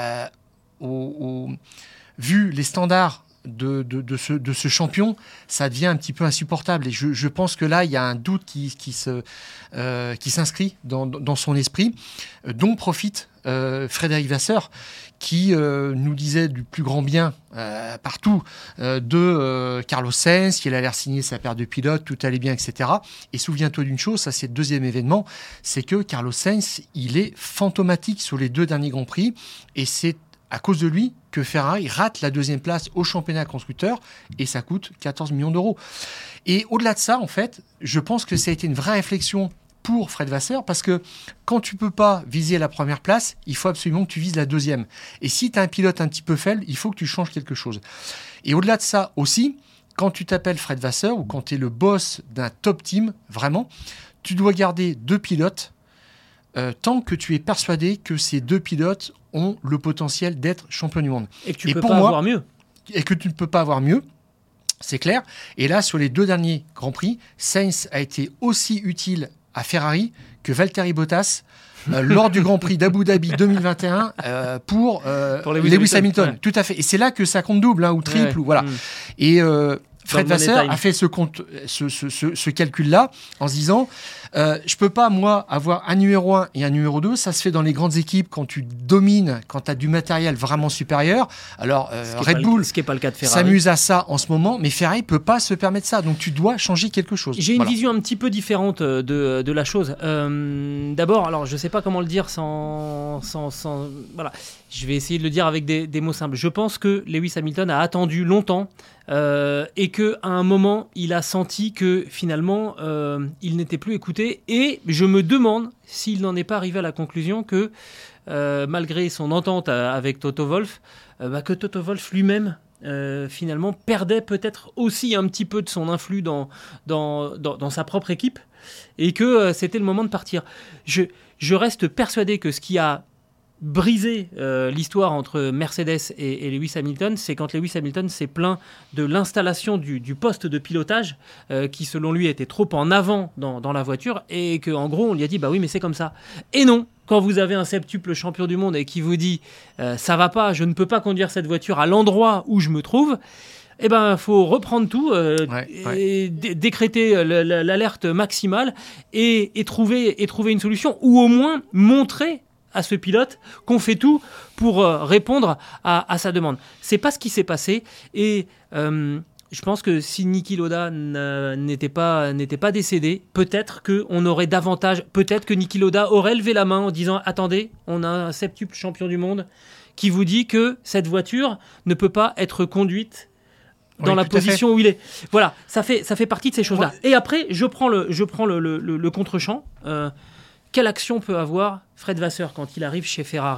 Vu les standards de ce champion, ça devient un petit peu insupportable. Et je pense que là, il y a un doute qui s'inscrit dans son esprit, dont profite Frédéric Vasseur, qui nous disait du plus grand bien partout de Carlos Sainz, qu'il allait signer sa paire de pilotes, tout allait bien, etc. Et souviens-toi d'une chose, ça c'est le 2e événement, c'est que Carlos Sainz, il est fantomatique sur les 2 derniers Grands Prix, et c'est à cause de lui que Ferrari rate la 2e place au championnat constructeur, et ça coûte 14 millions d'euros. Et au-delà de ça, en fait, je pense que ça a été une vraie réflexion pour Fred Vasseur, parce que quand tu peux pas viser la 1re place, il faut absolument que tu vises la 2e. Et si tu as un pilote un petit peu faible, il faut que tu changes quelque chose. Et au-delà de ça aussi, quand tu t'appelles Fred Vasseur ou quand tu es le boss d'un top team, vraiment, tu dois garder 2 pilotes tant que tu es persuadé que ces 2 pilotes ont le potentiel d'être champion du monde. Et que tu ne peux pas avoir mieux. Et que tu ne peux pas avoir mieux, c'est clair. Et là, sur les 2 derniers Grands Prix, Sainz a été aussi utile à Ferrari que Valtteri Bottas lors du Grand Prix d'Abu Dhabi 2021 pour Lewis Hamilton. Ouais. Tout à fait. Et c'est là que ça compte double ou triple. Ou voilà. Et Fred Vasseur a fait ce calcul-là en se disant je peux pas, moi, avoir un numéro 1 et un numéro 2. Ça se fait dans les grandes équipes quand tu domines, quand tu as du matériel vraiment supérieur. Alors, Red Bull ce qui n'est pas le cas de Ferrari. s'amuse à ça en ce moment, mais Ferrari peut pas se permettre ça. Donc, tu dois changer quelque chose. J'ai une vision un petit peu différente de la chose. D'abord, alors je sais pas comment le dire sans voilà. Je vais essayer de le dire avec des mots simples. Je pense que Lewis Hamilton a attendu longtemps et qu'à un moment, il a senti que finalement, il n'était plus écouté. Et je me demande s'il n'en est pas arrivé à la conclusion que, malgré son entente avec Toto Wolff, que Toto Wolff lui-même, finalement, perdait peut-être aussi un petit peu de son influx dans sa propre équipe et que c'était le moment de partir. Je reste persuadé que ce qui a brisé l'histoire entre Mercedes et Lewis Hamilton, c'est quand Lewis Hamilton s'est plaint de l'installation du poste de pilotage qui, selon lui, était trop en avant dans la voiture et qu'en gros, on lui a dit « bah oui, mais c'est comme ça ». Et non, quand vous avez un septuple champion du monde et qui vous dit « ça va pas, je ne peux pas conduire cette voiture à l'endroit où je me trouve », eh ben, faut reprendre tout, et décréter l'alerte maximale et trouver une solution, ou au moins montrer à ce pilote qu'on fait tout pour répondre à sa demande. C'est pas ce qui s'est passé et je pense que si Niki Lauda n'était pas décédé, peut-être qu'on aurait davantage, peut-être que Niki Lauda aurait levé la main en disant « Attendez, on a un septuple champion du monde qui vous dit que cette voiture ne peut pas être conduite dans la position où il est. » Voilà, ça fait partie de ces choses-là. Ouais. Et après, je prends le contre-champ. Quelle action peut avoir Fred Vasseur quand il arrive chez Ferrari ?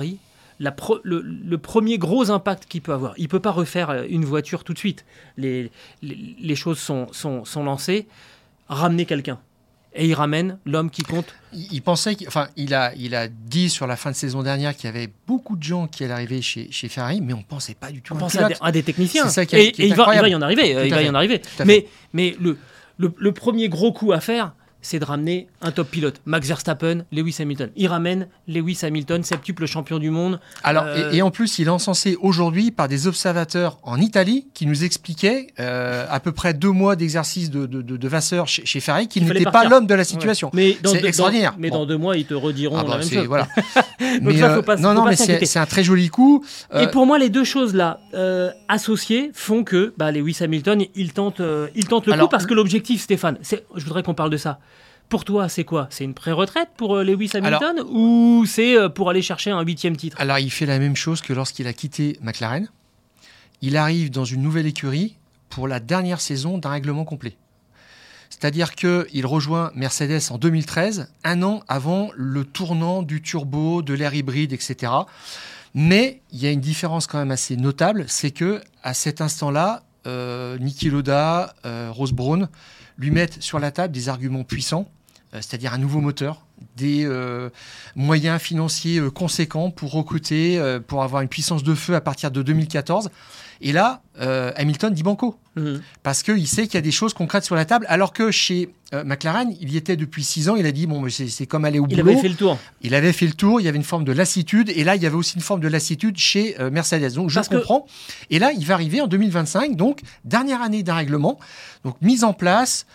Le premier gros impact qu'il peut avoir. Il ne peut pas refaire une voiture tout de suite. Les choses sont lancées. Ramener quelqu'un. Et il ramène l'homme qui compte. Il pensait il a dit sur la fin de saison dernière qu'il y avait beaucoup de gens qui allaient arriver chez Ferrari, mais on ne pensait pas du tout. On pensait à des techniciens. C'est ça qui est il va y en arriver. Mais le premier gros coup à faire, c'est de ramener un top pilote. Max Verstappen, Lewis Hamilton. Il ramène Lewis Hamilton, septuple champion du monde. Alors, et en plus, il est encensé aujourd'hui par des observateurs en Italie qui nous expliquaient, à peu près 2 mois d'exercice de Vasseur chez Ferrari, qu'il n'était pas l'homme de la situation. Ouais. C'est extraordinaire. Mais dans 2 mois, ils te rediront la même chose. Voilà. Donc ça, faut pas c'est un très joli coup. Et pour moi, les deux choses-là, associées, font que Lewis Hamilton, il tente le coup parce que l'objectif, Stéphane, je voudrais qu'on parle de ça. Pour toi, c'est quoi ? C'est une pré-retraite pour Lewis Hamilton ou c'est pour aller chercher un 8e titre ? Alors, il fait la même chose que lorsqu'il a quitté McLaren. Il arrive dans une nouvelle écurie pour la dernière saison d'un règlement complet. C'est-à-dire qu'il rejoint Mercedes en 2013, 1 an avant le tournant du turbo, de l'air hybride, etc. Mais il y a une différence quand même assez notable, c'est qu'à cet instant-là, Niki Lauda, Ross Brawn lui mettent sur la table des arguments puissants, c'est-à-dire un nouveau moteur, des moyens financiers conséquents pour recruter, pour avoir une puissance de feu à partir de 2014. Et là, Hamilton dit banco, parce qu'il sait qu'il y a des choses concrètes sur la table, alors que chez McLaren, il y était depuis 6 ans, il a dit, bon, c'est comme aller au boulot. Il avait fait le tour. Il avait fait le tour, il y avait une forme de lassitude, et là, il y avait aussi une forme de lassitude chez Mercedes. Donc, je comprends. Et là, il va arriver en 2025, donc, dernière année d'un règlement, donc mise en place,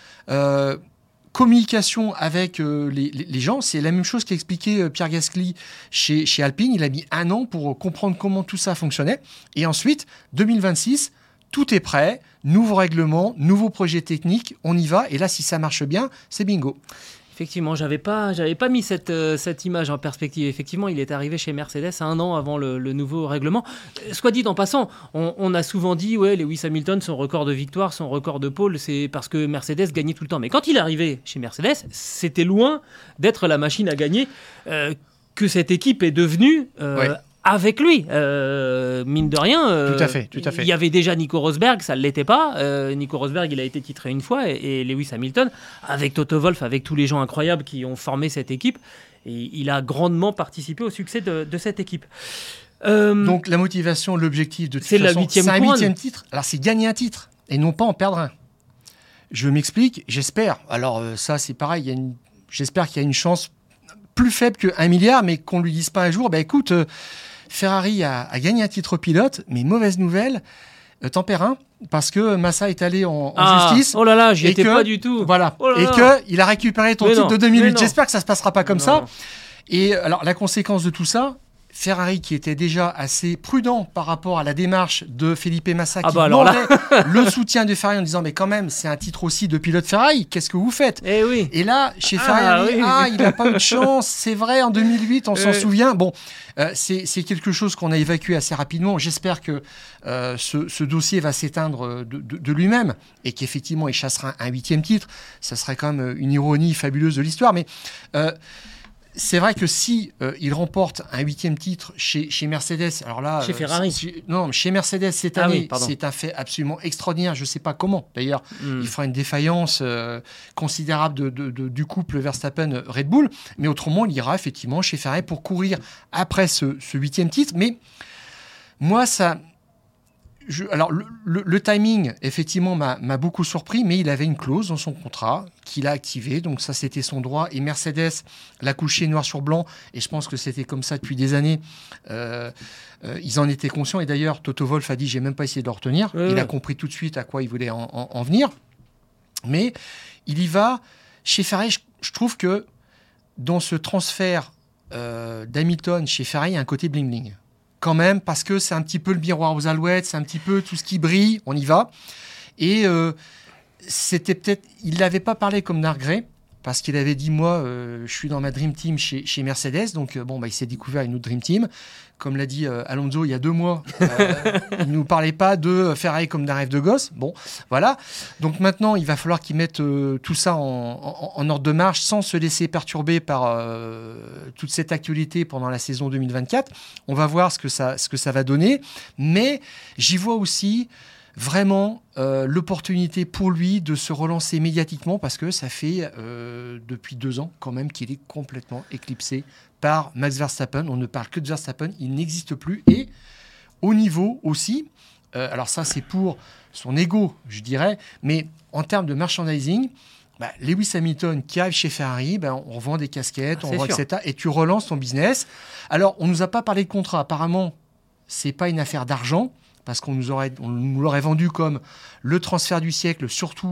communication avec les gens, c'est la même chose qu'a expliqué Pierre Gasly chez Alpine. Il a mis 1 an pour comprendre comment tout ça fonctionnait. Et ensuite, 2026, tout est prêt, nouveau règlement, nouveau projet technique, on y va. Et là, si ça marche bien, c'est bingo. Effectivement, j'avais pas mis cette image en perspective. Effectivement, il est arrivé chez Mercedes 1 an avant le nouveau règlement. Soit dit en passant, on a souvent dit Lewis Hamilton, son record de victoire, son record de pole, c'est parce que Mercedes gagnait tout le temps. Mais quand il est arrivé chez Mercedes, c'était loin d'être la machine à gagner que cette équipe est devenue avec lui. Mine de rien, Tout à fait. il y avait déjà Nico Rosberg, ça ne l'était pas. Nico Rosberg, il a été titré une fois, et Lewis Hamilton, avec Toto Wolff, avec tous les gens incroyables qui ont formé cette équipe, et il a grandement participé au succès de cette équipe. Donc la motivation, l'objectif de toute c'est façon, c'est un couronne. 8e titre. Alors c'est gagner un titre et non pas en perdre un. Je m'explique, j'espère. Alors ça c'est pareil, j'espère qu'il y a une chance plus faible que 1 milliard, mais qu'on ne lui dise pas un jour, écoute, Ferrari a gagné un titre pilote, mais mauvaise nouvelle, t'en perds un, parce que Massa est allé en justice. Oh là là, j'y et étais que- pas du tout. Voilà. Oh là Et là. qu'il a récupéré ton Mais titre non, de mais 2008. non. J'espère que ça se passera pas comme Non. ça. Et alors, la conséquence de tout ça, Ferrari, qui était déjà assez prudent par rapport à la démarche de Felipe Massa, qui alors là. demandait le soutien de Ferrari en disant, mais quand même, c'est un titre aussi de pilote Ferrari, qu'est-ce que vous faites? Eh oui. Et là, chez Ferrari, oui. il n'a pas eu de chance, c'est vrai, en 2008, on s'en souvient. Bon, c'est quelque chose qu'on a évacué assez rapidement. J'espère que ce dossier va s'éteindre de lui-même et qu'effectivement, il chassera un 8e titre. Ça serait quand même une ironie fabuleuse de l'histoire. Mais c'est vrai que si il remporte un 8e titre chez Mercedes, alors là, Chez Ferrari. chez Mercedes cette Ah oui, année, pardon. c'est un fait absolument extraordinaire. Je ne sais pas comment. D'ailleurs, Hmm. il fera une défaillance considérable du couple Verstappen-Red Bull. Mais autrement, il ira effectivement chez Ferrari pour courir après ce 8e titre. Mais moi, alors, le timing, effectivement, m'a beaucoup surpris, mais il avait une clause dans son contrat qu'il a activée. Donc ça, c'était son droit. Et Mercedes l'a couché noir sur blanc. Et je pense que c'était comme ça depuis des années. Ils en étaient conscients. Et d'ailleurs, Toto Wolff a dit, j'ai même pas essayé de le retenir. Il a compris tout de suite à quoi il voulait en venir. Mais il y va. Chez Ferrari, je trouve que dans ce transfert d'Hamilton chez Ferrari, il y a un côté bling-bling. Quand même, parce que c'est un petit peu le miroir aux alouettes, c'est un petit peu tout ce qui brille, on y va. Et c'était peut-être... Il n'avait pas parlé comme d'un regret, parce qu'il avait dit, moi, je suis dans ma Dream Team chez Mercedes, donc il s'est découvert une autre Dream Team. Comme l'a dit Alonso il y a 2 mois, il ne nous parlait pas de Ferrari comme d'un rêve de gosse. Bon, voilà. Donc maintenant, il va falloir qu'il mette tout ça en ordre de marche, sans se laisser perturber par toute cette actualité pendant la saison 2024. On va voir ce que ça va donner. Mais j'y vois aussi vraiment l'opportunité pour lui de se relancer médiatiquement, parce que ça fait depuis 2 ans quand même qu'il est complètement éclipsé par Max Verstappen. On ne parle que de Verstappen, il n'existe plus. Et au niveau aussi, alors ça c'est pour son ego, je dirais, mais en termes de merchandising, Lewis Hamilton qui arrive chez Ferrari, on revend des casquettes, on vend, etc. Et tu relances ton business. Alors, on ne nous a pas parlé de contrat. Apparemment, c'est pas une affaire d'argent, parce qu'on nous l'aurait vendu comme le transfert du siècle, surtout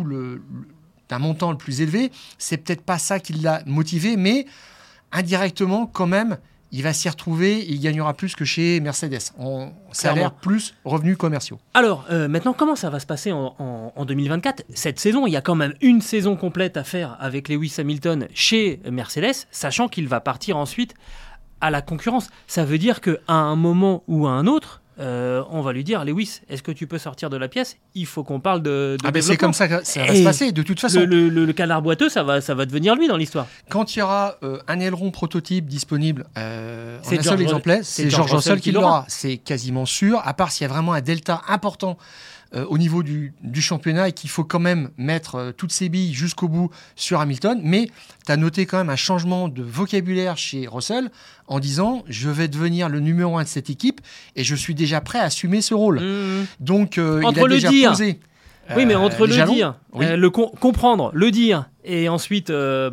d'un montant le plus élevé. C'est peut-être pas ça qui l'a motivé, mais indirectement, quand même, il va s'y retrouver et il gagnera plus que chez Mercedes. Ça a l'air plus revenus commerciaux. Alors, maintenant, comment ça va se passer en 2024 ? Cette saison, il y a quand même une saison complète à faire avec Lewis Hamilton chez Mercedes, sachant qu'il va partir ensuite à la concurrence. Ça veut dire qu'à un moment ou à un autre, on va lui dire, Lewis, est-ce que tu peux sortir de la pièce ? Il faut qu'on parle de c'est comme ça que ça va se passer, de toute façon. Le canard boiteux, ça va devenir lui dans l'histoire. Quand il y aura un aileron prototype disponible en un seul George exemplaire, c'est George Russell qui l'aura. l'aura. C'est quasiment sûr, à part s'il y a vraiment un delta important au niveau du championnat et qu'il faut quand même mettre toutes ses billes jusqu'au bout sur Hamilton. Mais tu as noté quand même un changement de vocabulaire chez Russell en disant « je vais devenir le numéro 1 de cette équipe et je suis déjà prêt à assumer ce rôle ». Donc il a déjà posé oui, mais entre le jalons. dire, comprendre, le dire, et ensuite,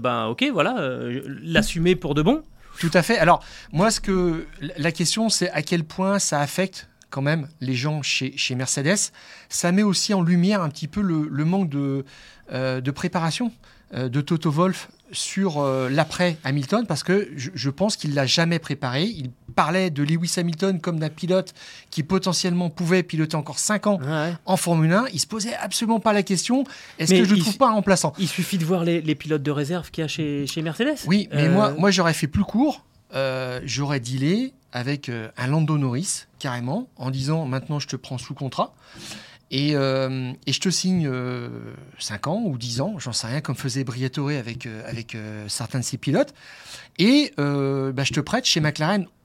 l'assumer pour de bon. Tout à fait. Alors, moi, la question, c'est à quel point ça affecte quand même les gens chez Mercedes. Ça met aussi en lumière un petit peu le manque de préparation de Toto Wolff sur l'après Hamilton, parce que je pense qu'il ne l'a jamais préparé. Il parlait de Lewis Hamilton comme d'un pilote qui potentiellement pouvait piloter encore 5 ans en Formule 1. Il ne se posait absolument pas la question, est-ce que je ne trouve pas un remplaçant ? Il suffit de voir les pilotes de réserve qu'il y a chez Mercedes. Oui, mais moi j'aurais fait plus court. J'aurais dealé avec un Lando Norris, carrément, en disant maintenant je te prends sous contrat et je te signe 5 ans ou 10 ans, j'en sais rien, comme faisait Briatore avec certains de ses pilotes, et je te prête chez McLaren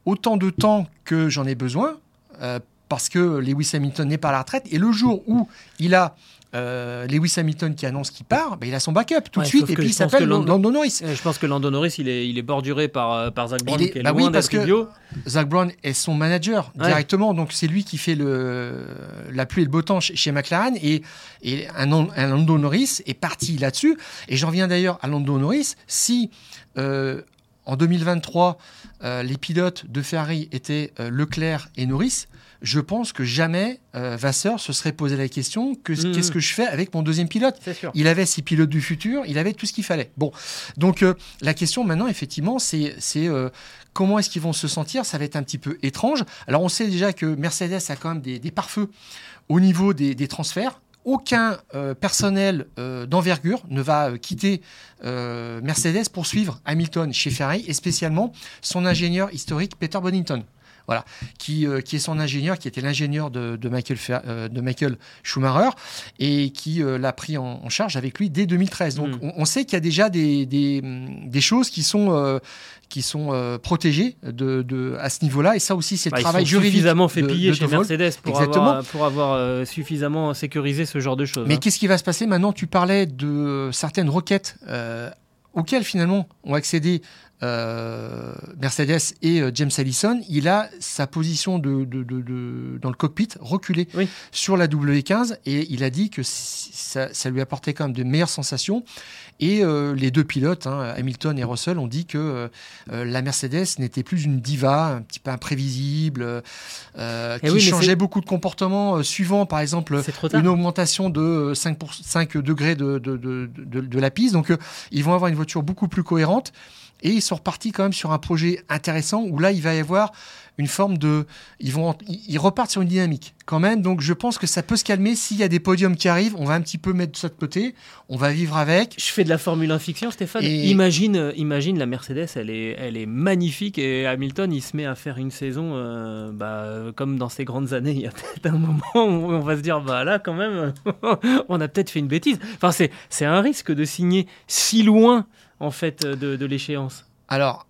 autant de temps que j'en ai besoin, parce que Lewis Hamilton n'est pas à la retraite. Et le jour où il a Lewis Hamilton qui annonce qu'il part, il a son backup tout de suite, et puis il s'appelle Lando Norris. Je pense que Lando Norris, il est borduré par Zak Brown, qui est loin oui, parce d'être idiot. Que Zak Brown est son manager directement, donc c'est lui qui fait la pluie et le beau temps chez McLaren, et un Lando Norris est parti là-dessus. Et j'en viens d'ailleurs à Lando Norris. Si en 2023 les pilotes de Ferrari étaient Leclerc et Norris, je pense que jamais Vasseur se serait posé la question qu'est-ce que je fais avec mon deuxième pilote. C'est sûr. Il avait ses pilotes du futur, il avait tout ce qu'il fallait. Bon, donc la question maintenant, effectivement, c'est comment est-ce qu'ils vont se sentir. Ça va être un petit peu étrange. Alors on sait déjà que Mercedes a quand même des pare-feux au niveau des transferts. Aucun personnel d'envergure ne va quitter Mercedes pour suivre Hamilton chez Ferrari, et spécialement son ingénieur historique Peter Bonington. Voilà, qui est son ingénieur, qui était l'ingénieur de Michael Schumacher, et qui l'a pris en charge avec lui dès 2013. Donc on sait qu'il y a déjà des choses qui sont protégées à ce niveau-là, et ça aussi c'est le travail juridique. Suffisamment fait piller chez Mercedes pour avoir suffisamment sécurisé ce genre de choses. Mais qu'est-ce qui va se passer maintenant? Tu parlais de certaines requêtes auxquelles finalement ont accédé Mercedes et James Allison. Il a sa position dans le cockpit reculée sur la W15, et il a dit que ça lui apportait quand même de meilleures sensations. Et les deux pilotes, Hamilton et Russell, ont dit que la Mercedes n'était plus une diva, un petit peu imprévisible, qui changeait beaucoup de comportements, suivant par exemple une augmentation de 5 degrés de la piste. Donc ils vont avoir une voiture beaucoup plus cohérente. Et ils sont repartis quand même sur un projet intéressant où là, il va y avoir une forme de... Ils repartent sur une dynamique quand même. Donc, je pense que ça peut se calmer. S'il y a des podiums qui arrivent, on va un petit peu mettre ça de côté. On va vivre avec. Je fais de la Formule 1 fiction, Stéphane. Imagine la Mercedes, elle est magnifique, et Hamilton, il se met à faire une saison comme dans ses grandes années. Il y a peut-être un moment où on va se dire, là, quand même, on a peut-être fait une bêtise. Enfin, c'est un risque de signer si loin en fait de l'échéance. Alors,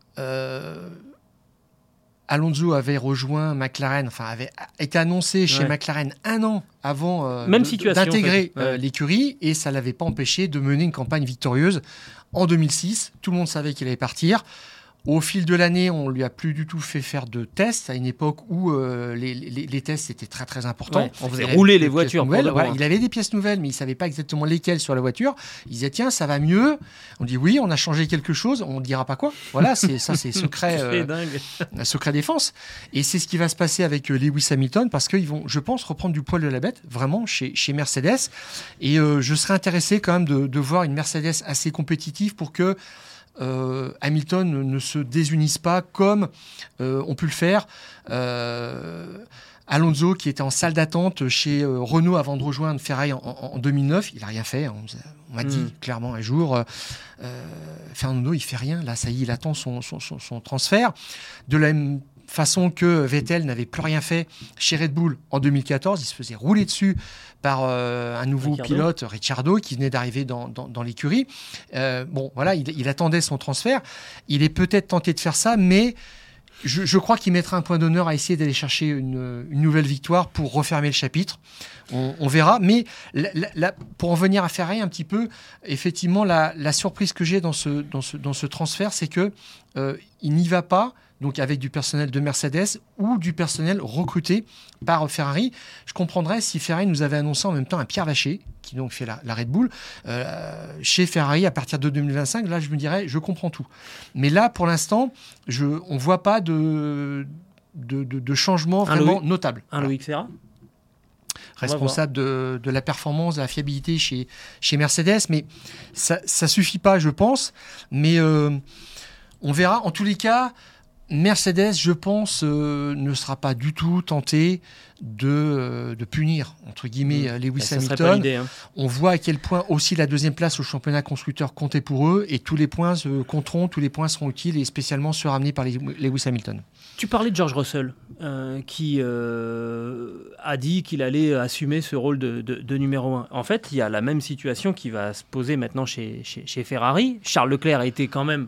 Alonso avait rejoint McLaren, avait été annoncé chez McLaren un an avant d'intégrer l'écurie, et ça ne l'avait pas empêché de mener une campagne victorieuse en 2006. Tout le monde savait qu'il allait partir. Au fil de l'année, on ne lui a plus du tout fait faire de tests, à une époque où les tests étaient très très importants. Ouais, on faisait rouler les voitures. Il avait des pièces nouvelles, mais il ne savait pas exactement lesquelles sur la voiture. Il disait, tiens, ça va mieux. On dit, oui, on a changé quelque chose, on ne dira pas quoi. Voilà, c'est secret défense. Et c'est ce qui va se passer avec Lewis Hamilton, parce qu'ils vont, je pense, reprendre du poil de la bête, vraiment, chez Mercedes. Et je serais intéressé quand même de voir une Mercedes assez compétitive pour que Hamilton ne se désunisse pas comme on peut le faire Alonso, qui était en salle d'attente chez Renault avant de rejoindre Ferrari en 2009. Il n'a rien fait. On m'a dit clairement un jour, Fernando, il fait rien. Là, ça y est, il attend son transfert. De la même façon que Vettel n'avait plus rien fait chez Red Bull en 2014. Il se faisait rouler dessus par un nouveau pilote, Ricciardo, qui venait d'arriver dans l'écurie. Il attendait son transfert. Il est peut-être tenté de faire ça, mais je crois qu'il mettra un point d'honneur à essayer d'aller chercher une nouvelle victoire pour refermer le chapitre. On verra. Mais pour en venir à Ferrari un petit peu, effectivement, la surprise que j'ai dans ce transfert, c'est que il n'y va pas donc avec du personnel de Mercedes ou du personnel recruté par Ferrari. Je comprendrais si Ferrari nous avait annoncé en même temps un Pierre Vacher, qui donc fait la Red Bull, chez Ferrari à partir de 2025. Là, je me dirais, je comprends tout. Mais là, pour l'instant, on ne voit pas de changement vraiment notable. Loïc Serra responsable de la performance, de la fiabilité chez Mercedes. Mais ça ne suffit pas, je pense. Mais on verra. En tous les cas, Mercedes, je pense, ne sera pas du tout tenté de punir, entre guillemets, Lewis Hamilton. On voit à quel point aussi la deuxième place au championnat constructeur comptait pour eux, et tous les points compteront, tous les points seront utiles, et spécialement ceux ramenés par Lewis Hamilton. Tu parlais de George Russell, qui a dit qu'il allait assumer ce rôle de numéro 1. En fait, il y a la même situation qui va se poser maintenant chez Ferrari. Charles Leclerc a été quand même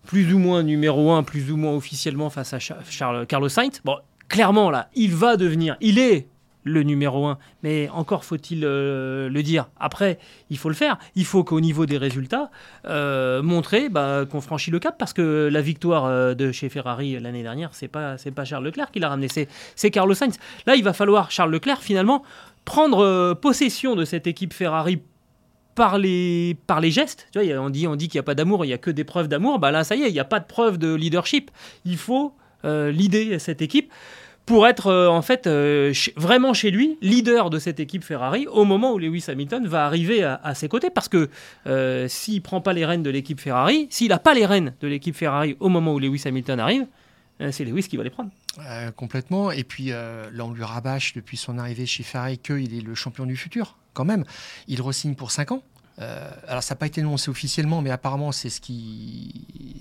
plus ou moins numéro 1, plus ou moins officiellement face à Carlos Sainz. Bon, clairement, là, il est le numéro 1, mais encore faut-il le dire. Après, il faut le faire. Il faut qu'au niveau des résultats, montrer qu'on franchit le cap, parce que la victoire de chez Ferrari l'année dernière, c'est pas Charles Leclerc qui l'a ramené, c'est Carlos Sainz. Là, il va falloir, Charles Leclerc, finalement, prendre possession de cette équipe Ferrari par les gestes. Tu vois, on dit qu'il n'y a pas d'amour, il n'y a que des preuves d'amour. Là, ça y est, il n'y a pas de preuve de leadership. Il faut leader cette équipe pour être vraiment chez lui, leader de cette équipe Ferrari, au moment où Lewis Hamilton va arriver à ses côtés. Parce que s'il ne prend pas les rênes de l'équipe Ferrari, s'il n'a pas les rênes de l'équipe Ferrari au moment où Lewis Hamilton arrive, c'est Lewis qui va les prendre. Complètement. Et puis là, on lui rabâche depuis son arrivée chez Ferrari qu'il est le champion du futur, quand même. Il re-signe pour 5 ans. Alors ça n'a pas été annoncé officiellement, mais apparemment c'est ce qui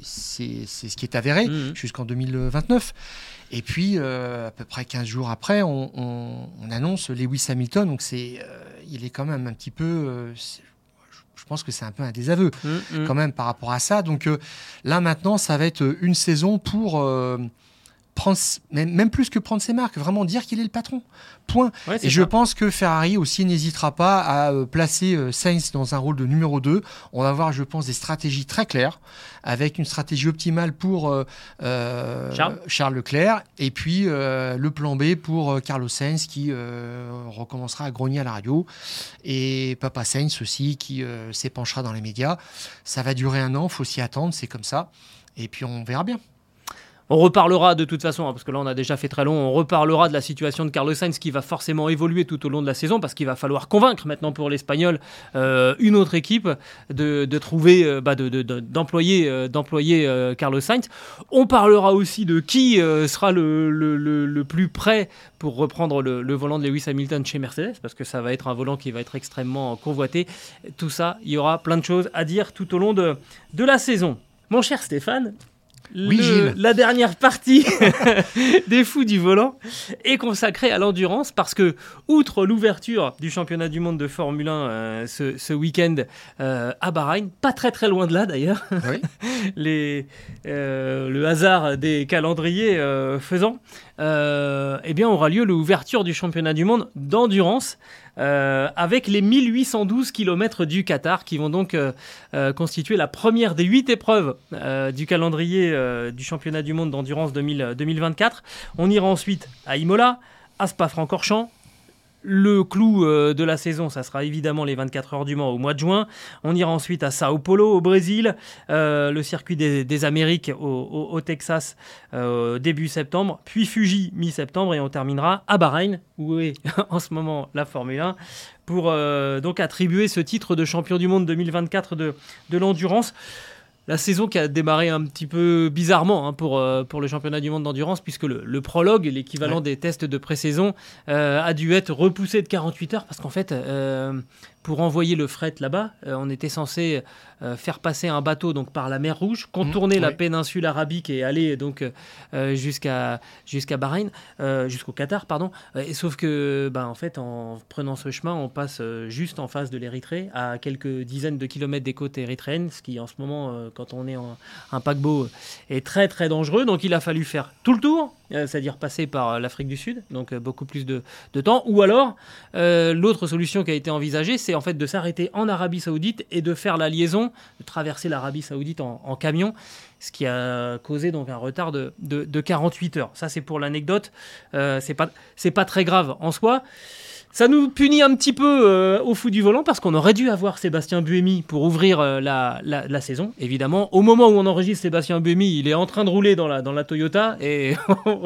est avéré jusqu'en 2029. Et puis à peu près 15 jours après, on annonce Lewis Hamilton. Donc il est quand même un petit peu... je pense que c'est un peu un désaveu quand même par rapport à ça. Donc là maintenant, ça va être une saison pour... même plus que prendre ses marques, vraiment dire qu'il est le patron. Point. Ouais, et je pense que Ferrari aussi n'hésitera pas à placer Sainz dans un rôle de numéro 2. On va avoir, je pense, des stratégies très claires, avec une stratégie optimale pour Charles Leclerc, et puis le plan B pour Carlos Sainz qui recommencera à grogner à la radio, et Papa Sainz aussi qui s'épanchera dans les médias. Ça va durer 1 an, il faut s'y attendre, c'est comme ça, et puis on verra bien. On reparlera de toute façon, parce que là on a déjà fait très long, on reparlera de la situation de Carlos Sainz qui va forcément évoluer tout au long de la saison, parce qu'il va falloir convaincre maintenant pour l'Espagnol une autre équipe de trouver, d'employer Carlos Sainz. On parlera aussi de qui sera le plus prêt pour reprendre le volant de Lewis Hamilton chez Mercedes, parce que ça va être un volant qui va être extrêmement convoité. Tout ça, il y aura plein de choses à dire tout au long de la saison. Mon cher Stéphane, la dernière partie des fous du volant est consacrée à l'endurance, parce que, outre l'ouverture du championnat du monde de Formule 1 ce week-end à Bahreïn, pas très très loin de là d'ailleurs, oui. Le hasard des calendriers faisant, aura lieu l'ouverture du championnat du monde d'endurance, avec les 1812 km du Qatar, qui vont donc constituer la première des 8 épreuves du calendrier du championnat du monde d'endurance 2024. On ira ensuite à Imola, à Spa-Francorchamps. Le clou de la saison, ça sera évidemment les 24 heures du Mans au mois de juin. On ira ensuite à Sao Paulo au Brésil, le circuit des Amériques au Texas début septembre, puis Fuji mi-septembre, et on terminera à Bahreïn, où est en ce moment la Formule 1, pour donc attribuer ce titre de champion du monde 2024 de l'endurance. La saison qui a démarré un petit peu bizarrement pour le championnat du monde d'endurance, puisque le prologue, l'équivalent des tests de pré-saison, a dû être repoussé de 48 heures, parce qu'en fait, pour envoyer le fret là-bas, on était censé faire passer un bateau donc par la mer Rouge, contourner la péninsule arabique et aller donc jusqu'à Bahreïn, jusqu'au Qatar, pardon. Et sauf que, en fait, en prenant ce chemin, on passe juste en face de l'Érythrée, à quelques dizaines de kilomètres des côtes érythréennes, ce qui en ce moment, quand on est un paquebot, est très très dangereux. Donc il a fallu faire tout le tour, c'est-à-dire passer par l'Afrique du Sud, donc beaucoup plus de temps. Ou alors, l'autre solution qui a été envisagée, c'est en fait de s'arrêter en Arabie Saoudite et de faire la liaison, de traverser l'Arabie Saoudite en camion, ce qui a causé donc un retard de 48 heures. Ça, c'est pour l'anecdote. C'est pas très grave en soi. Ça nous punit un petit peu au fou du volant, parce qu'on aurait dû avoir Sébastien Buemi pour ouvrir la saison. Évidemment, au moment où on enregistre, Sébastien Buemi, il est en train de rouler dans la Toyota, et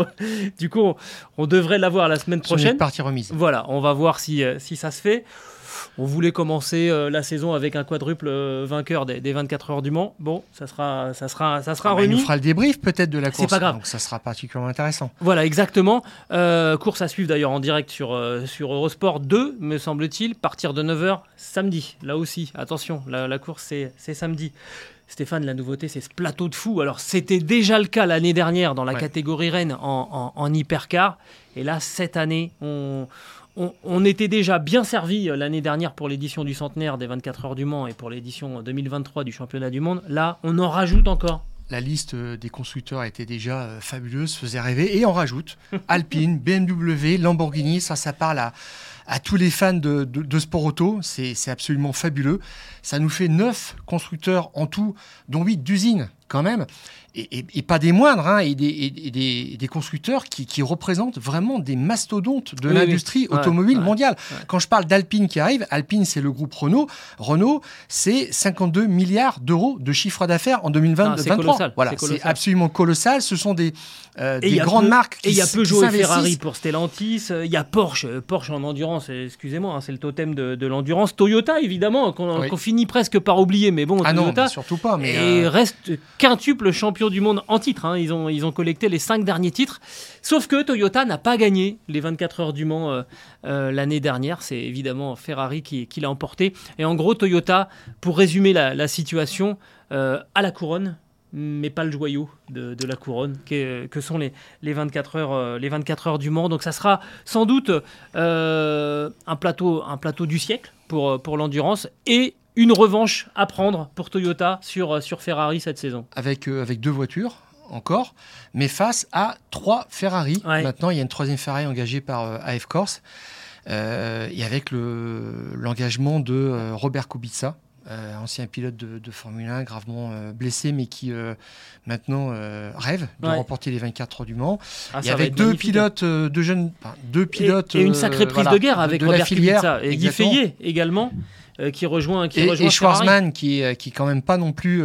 du coup, on devrait l'avoir la semaine prochaine. C'est partie remise. Voilà, on va voir si ça se fait. On voulait commencer la saison avec un quadruple vainqueur des 24 heures du Mans. Bon, ça sera remis. Il nous fera le débrief peut-être de la course. C'est pas grave. Donc ça sera particulièrement intéressant. Voilà, exactement. Course à suivre d'ailleurs en direct sur Eurosport 2, me semble-t-il, partir de 9h samedi. Là aussi, attention, la course c'est samedi. Stéphane, la nouveauté, c'est ce plateau de fou. Alors, c'était déjà le cas l'année dernière dans la catégorie Rennes en hypercar. Et là, cette année, on était déjà bien servi l'année dernière pour l'édition du centenaire des 24 heures du Mans et pour l'édition 2023 du championnat du monde. Là, on en rajoute encore la liste des constructeurs était déjà fabuleuse, faisait rêver. Et on rajoute Alpine, BMW, Lamborghini. Ça parle à tous les fans de sport auto. C'est absolument fabuleux. Ça nous fait 9 constructeurs en tout, dont 8 d'usines quand même. Et pas des moindres, hein, et des constructeurs qui représentent vraiment des mastodontes de l'industrie automobile mondiale. Ouais. Quand je parle d'Alpine qui arrive, Alpine, c'est le groupe Renault. Renault, c'est 52 milliards d'euros de chiffre d'affaires en 2023. C'est colossal. Voilà, c'est absolument colossal. Ce sont des grandes marques qui s'investissent. Et il y a Peugeot et Ferrari pour Stellantis. Il y a Porsche en endurance, excusez-moi, hein, c'est le totem de l'endurance. Toyota, évidemment, qu'on finit presque par oublier. Mais bon, Toyota non, surtout pas. Mais et reste quintuple champion du monde en titre. Hein. Ils ont collecté les 5 derniers titres. Sauf que Toyota n'a pas gagné les 24 heures du Mans l'année dernière. C'est évidemment Ferrari qui l'a emporté. Et en gros, Toyota, pour résumer la situation, à la couronne, mais pas le joyau de la couronne, que sont les 24 heures du Mans. Donc ça sera sans doute un plateau du siècle pour l'endurance et une revanche à prendre pour Toyota sur Ferrari cette saison. Avec 2 voitures encore, mais face à 3 Ferrari. Ouais. Maintenant, il y a une 3e Ferrari engagée par AF Corse, et avec l'engagement de Robert Kubica, ancien pilote de Formule 1, gravement blessé, mais qui maintenant rêve de remporter les 24 heures du Mans. Et avec 2 pilotes, 2 pilotes... Et une sacrée prise de guerre avec Robert Kubica. Et Guy Fayet également. Qui rejoint et Schwarzman qui est quand même pas non plus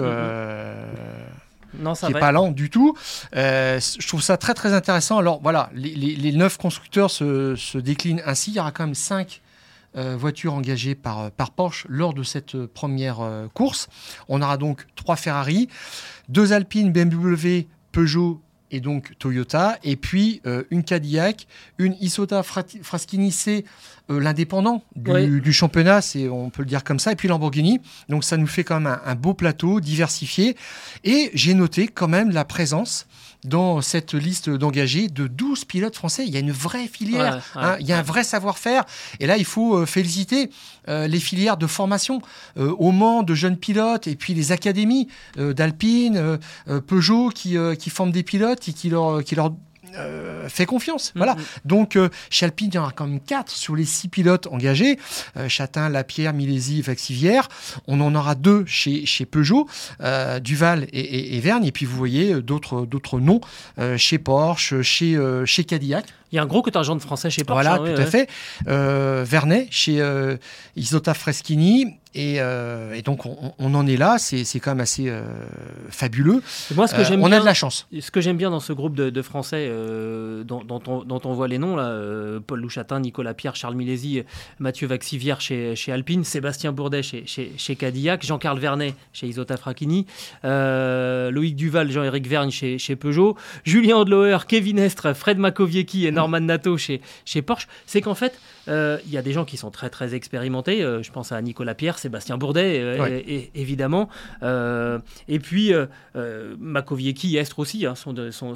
qui est pas lent du tout. Je trouve ça très très intéressant. Alors voilà, les 9 constructeurs se déclinent ainsi. Il y aura quand même 5 voitures engagées par Porsche lors de cette première course. On aura donc 3 Ferrari, 2 Alpine, BMW, Peugeot et donc Toyota, et puis une Cadillac, une Isotta Fraschini, c'est l'indépendant du championnat, on peut le dire comme ça, et puis Lamborghini. Donc ça nous fait quand même un beau plateau diversifié. Et j'ai noté quand même la présence dans cette liste d'engagés de 12 pilotes français. Il y a une vraie filière, il y a un vrai savoir-faire. Et là, il faut féliciter les filières de formation au Mans de jeunes pilotes, et puis les académies d'Alpine, Peugeot qui forment des pilotes et qui leur fait confiance. Voilà. Donc, chez Alpine, il y en aura quand même 4 sur les 6 pilotes engagés. Chatin, Lapierre, Milesi, Vaxivière. On en aura 2 chez Peugeot, Duval et Vergne. Et puis, vous voyez d'autres noms chez Porsche, chez Cadillac. Il y a un gros contingent de Français chez Porsche. Voilà, tout à fait. Vernet, chez Isotta Fraschini. Et donc, on en est là. C'est quand même assez fabuleux. Moi, ce que j'aime on bien, a de la chance. Ce que j'aime bien dans ce groupe de Français dont on voit les noms, là, Paul Louchatin, Nicolas Pierre, Charles Milesi, Mathieu Vaxivière chez Alpine, Sébastien Bourdet chez Cadillac, Jean-Carl Vernet chez Isotta Fraschini, Loïc Duval, Jean-Éric Vergne chez Peugeot, Julien Andlauer, Kevin Estre, Fred Makowiecki et Norman Nato chez Porsche. C'est qu'en fait, il y a des gens qui sont très très expérimentés. Je pense à Nicolas Pierre, Sébastien Bourdet, évidemment. Et puis Makowiecki et Estre aussi sont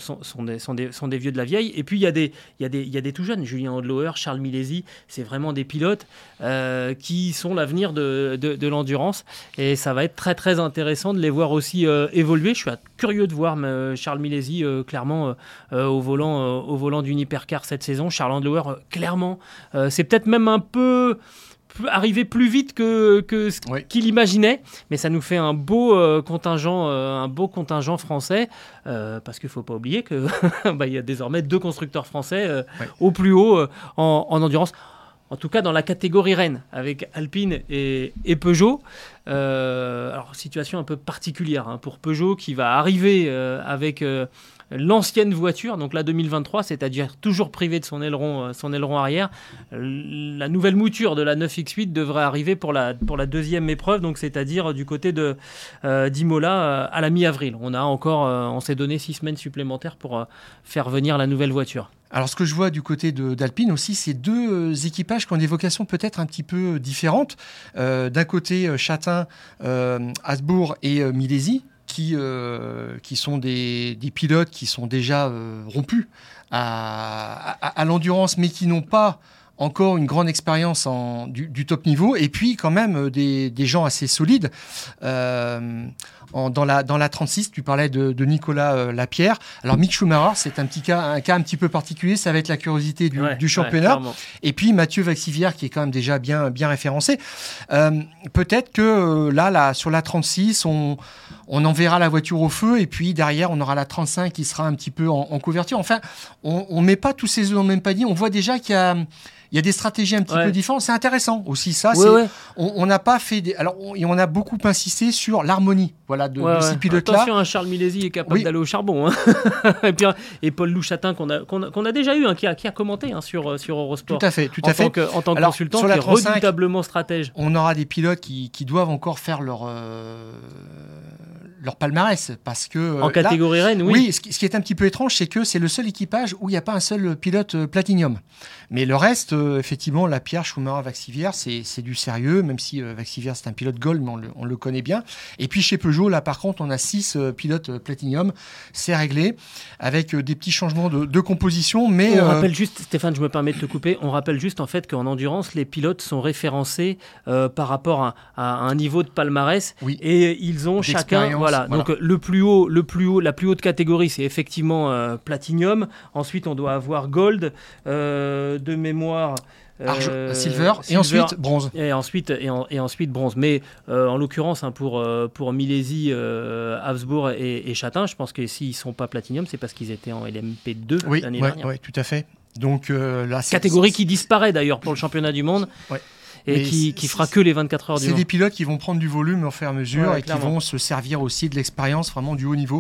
des vieux de la vieille. Et puis il y a des tout jeunes. Julien Andlauer, Charles Milesi, c'est vraiment des pilotes qui sont l'avenir de l'endurance. Et ça va être très très intéressant de les voir aussi évoluer. Je suis curieux de voir Charles Milesi clairement au volant d'une hypercar cette saison. Charles Andlauer clairement c'est peut-être même un peu arrivé plus vite que ce qu'il imaginait, mais ça nous fait un beau contingent français, parce qu'il ne faut pas oublier qu'il y a désormais 2 constructeurs français au plus haut en endurance. En tout cas, dans la catégorie reine, avec Alpine et Peugeot. Alors, situation un peu particulière pour Peugeot, qui va arriver avec l'ancienne voiture, donc la 2023, c'est-à-dire toujours privé de son aileron arrière. La nouvelle mouture de la 9X8 devrait arriver pour la deuxième épreuve, donc c'est-à-dire du côté d'Imola à la mi-avril. On s'est donné 6 semaines supplémentaires pour faire venir la nouvelle voiture. Alors, ce que je vois du côté d'Alpine aussi, c'est 2 équipages qui ont des vocations peut-être un petit peu différentes. D'un côté, Chatin, Hasbourg et Milesi, qui sont des pilotes qui sont déjà rompus à l'endurance, mais qui n'ont pas encore une grande expérience du top niveau, et puis quand même des gens assez solides. Dans la 36, tu parlais de Nicolas Lapierre. Alors Mick Schumacher, c'est un cas un petit peu particulier, ça va être la curiosité du championnat. Et puis Mathieu Vaxivière, qui est quand même déjà bien référencé. Peut-être que là, sur la 36, on enverra la voiture au feu, et puis derrière, on aura la 35 qui sera un petit peu en couverture. Enfin, on met pas tous ces œufs dans le même panier. On voit déjà qu'il y a des stratégies un petit peu différentes. C'est intéressant aussi, ça. On n'a pas fait on a beaucoup insisté sur l'harmonie, de ces pilotes-là. Attention, Charles Milesi est capable d'aller au charbon. Et Paul Louchatin, qu'on a déjà eu, qui a commenté sur Eurosport. Tout à fait. En tant que consultant, qui est redoutablement stratège. On aura des pilotes qui doivent encore faire leur palmarès, parce que en catégorie reine, oui. Ce qui est un petit peu étrange, c'est que c'est le seul équipage où il n'y a pas un seul pilote Platinum. Mais le reste, effectivement, Lapierre, Schumacher, Vaxivière, c'est du sérieux, même si Vaxivière c'est un pilote Gold, mais on le connaît bien. Et puis chez Peugeot, là par contre, on a 6 pilotes Platinum, c'est réglé, avec des petits changements de composition. Mais on rappelle juste, Stéphane, je me permets de te couper, on rappelle juste en fait qu'en endurance, les pilotes sont référencés par rapport à un niveau de palmarès, et ils ont chacun, donc la plus haute catégorie, c'est effectivement Platinum. Ensuite, on doit avoir Gold, de mémoire. Silver, et ensuite bronze. Et ensuite bronze. Mais en l'occurrence, pour Milesi, Habsbourg et Chatin, je pense que s'ils ne sont pas Platinum, c'est parce qu'ils étaient en LMP2 l'année dernière. Oui, tout à fait. Donc, là, catégorie qui disparaît d'ailleurs pour le championnat du monde. Et qui fera que les 24 heures du Mans. C'est des pilotes qui vont prendre du volume au fur et à mesure, et clairement, qui vont se servir aussi de l'expérience vraiment du haut niveau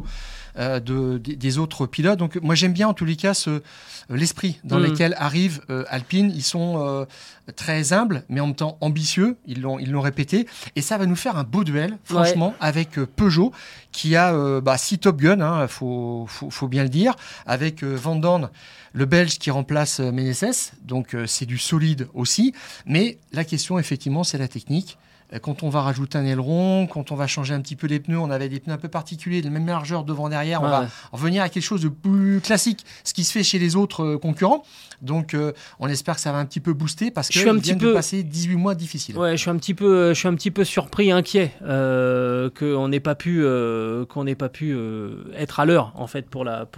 des autres pilotes. Donc moi j'aime bien en tous les cas l'esprit dans lequel arrive Alpine. Ils sont très humbles, mais en même temps ambitieux. Ils l'ont répété, et ça va nous faire un beau duel, franchement, avec Peugeot, qui a 6 Top Gun, faut bien le dire, avec Van Dorn, le Belge qui remplace Meneses, donc c'est du solide aussi. Mais la question, effectivement, c'est la technique. Quand on va rajouter un aileron, quand on va changer un petit peu les pneus, on avait des pneus un peu particuliers, de la même largeur devant-derrière, on va revenir à quelque chose de plus classique, ce qui se fait chez les autres concurrents. Donc on espère que ça va un petit peu booster, parce qu'ils viennent de passer 18 mois difficiles. Ouais, je suis un petit peu surpris, inquiet qu'on n'ait pas pu être à l'heure en fait pour la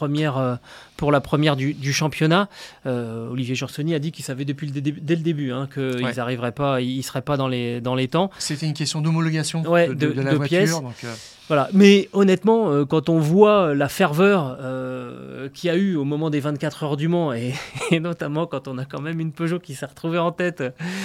première du championnat. Olivier Gersony a dit qu'il savait dès le début qu'ils n'arriveraient pas, ils seraient pas dans les temps. C'était une question d'homologation de la voiture. Pièces. Voilà. Mais honnêtement, quand on voit la ferveur qu'il y a eu au moment des 24 heures du Mans, et notamment quand on a quand même une Peugeot qui s'est retrouvée en tête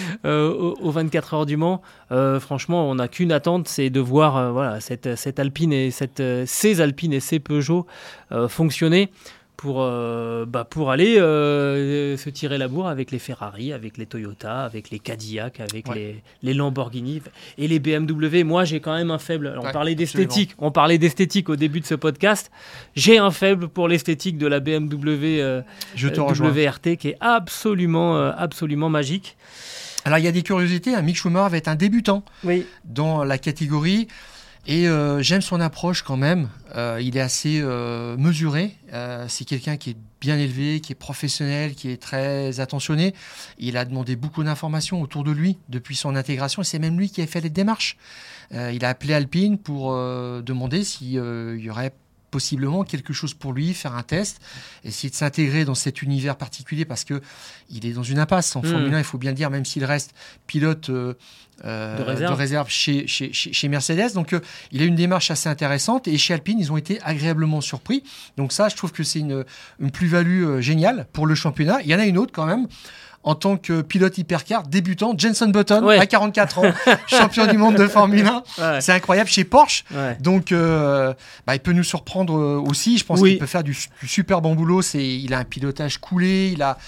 aux 24 heures du Mans, franchement, on n'a qu'une attente, c'est de voir cette Alpine et ces Alpines et ces Peugeot fonctionner pour aller se tirer la bourre avec les Ferrari, avec les Toyota, avec les Cadillac, avec les Lamborghini et les BMW. Moi, j'ai quand même un faible. On parlait d'esthétique au début de ce podcast. J'ai un faible pour l'esthétique de la BMW WRT, qui est absolument magique. Alors, il y a des curiosités. Mick Schumacher va être un débutant dans la catégorie. Et j'aime son approche quand même. Il est assez mesuré. C'est quelqu'un qui est bien élevé, qui est professionnel, qui est très attentionné. Il a demandé beaucoup d'informations autour de lui depuis son intégration. Et c'est même lui qui a fait les démarches. Il a appelé Alpine pour demander s'il y aurait possiblement quelque chose pour lui, faire un test, essayer de s'intégrer dans cet univers particulier, parce que il est dans une impasse en Formule 1, il faut bien le dire, même s'il reste pilote de réserve chez Mercedes. Donc il a une démarche assez intéressante, et chez Alpine ils ont été agréablement surpris. Donc ça, je trouve que c'est une plus-value géniale pour le championnat. Il y en a une autre quand même. En tant que pilote hypercar débutant, Jenson Button, à 44 ans, champion du monde de Formule 1. C'est incroyable, chez Porsche. Donc, il peut nous surprendre aussi. Je pense qu'il peut faire du super bon boulot. Il a un pilotage coulé. Il a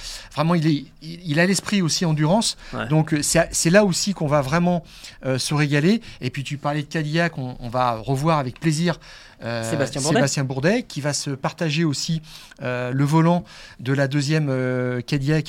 l'esprit aussi endurance. Donc, c'est là aussi qu'on va vraiment se régaler. Et puis, tu parlais de Cadillac. On va revoir avec plaisir Sébastien Bourdet, qui va se partager aussi le volant de la deuxième Cadillac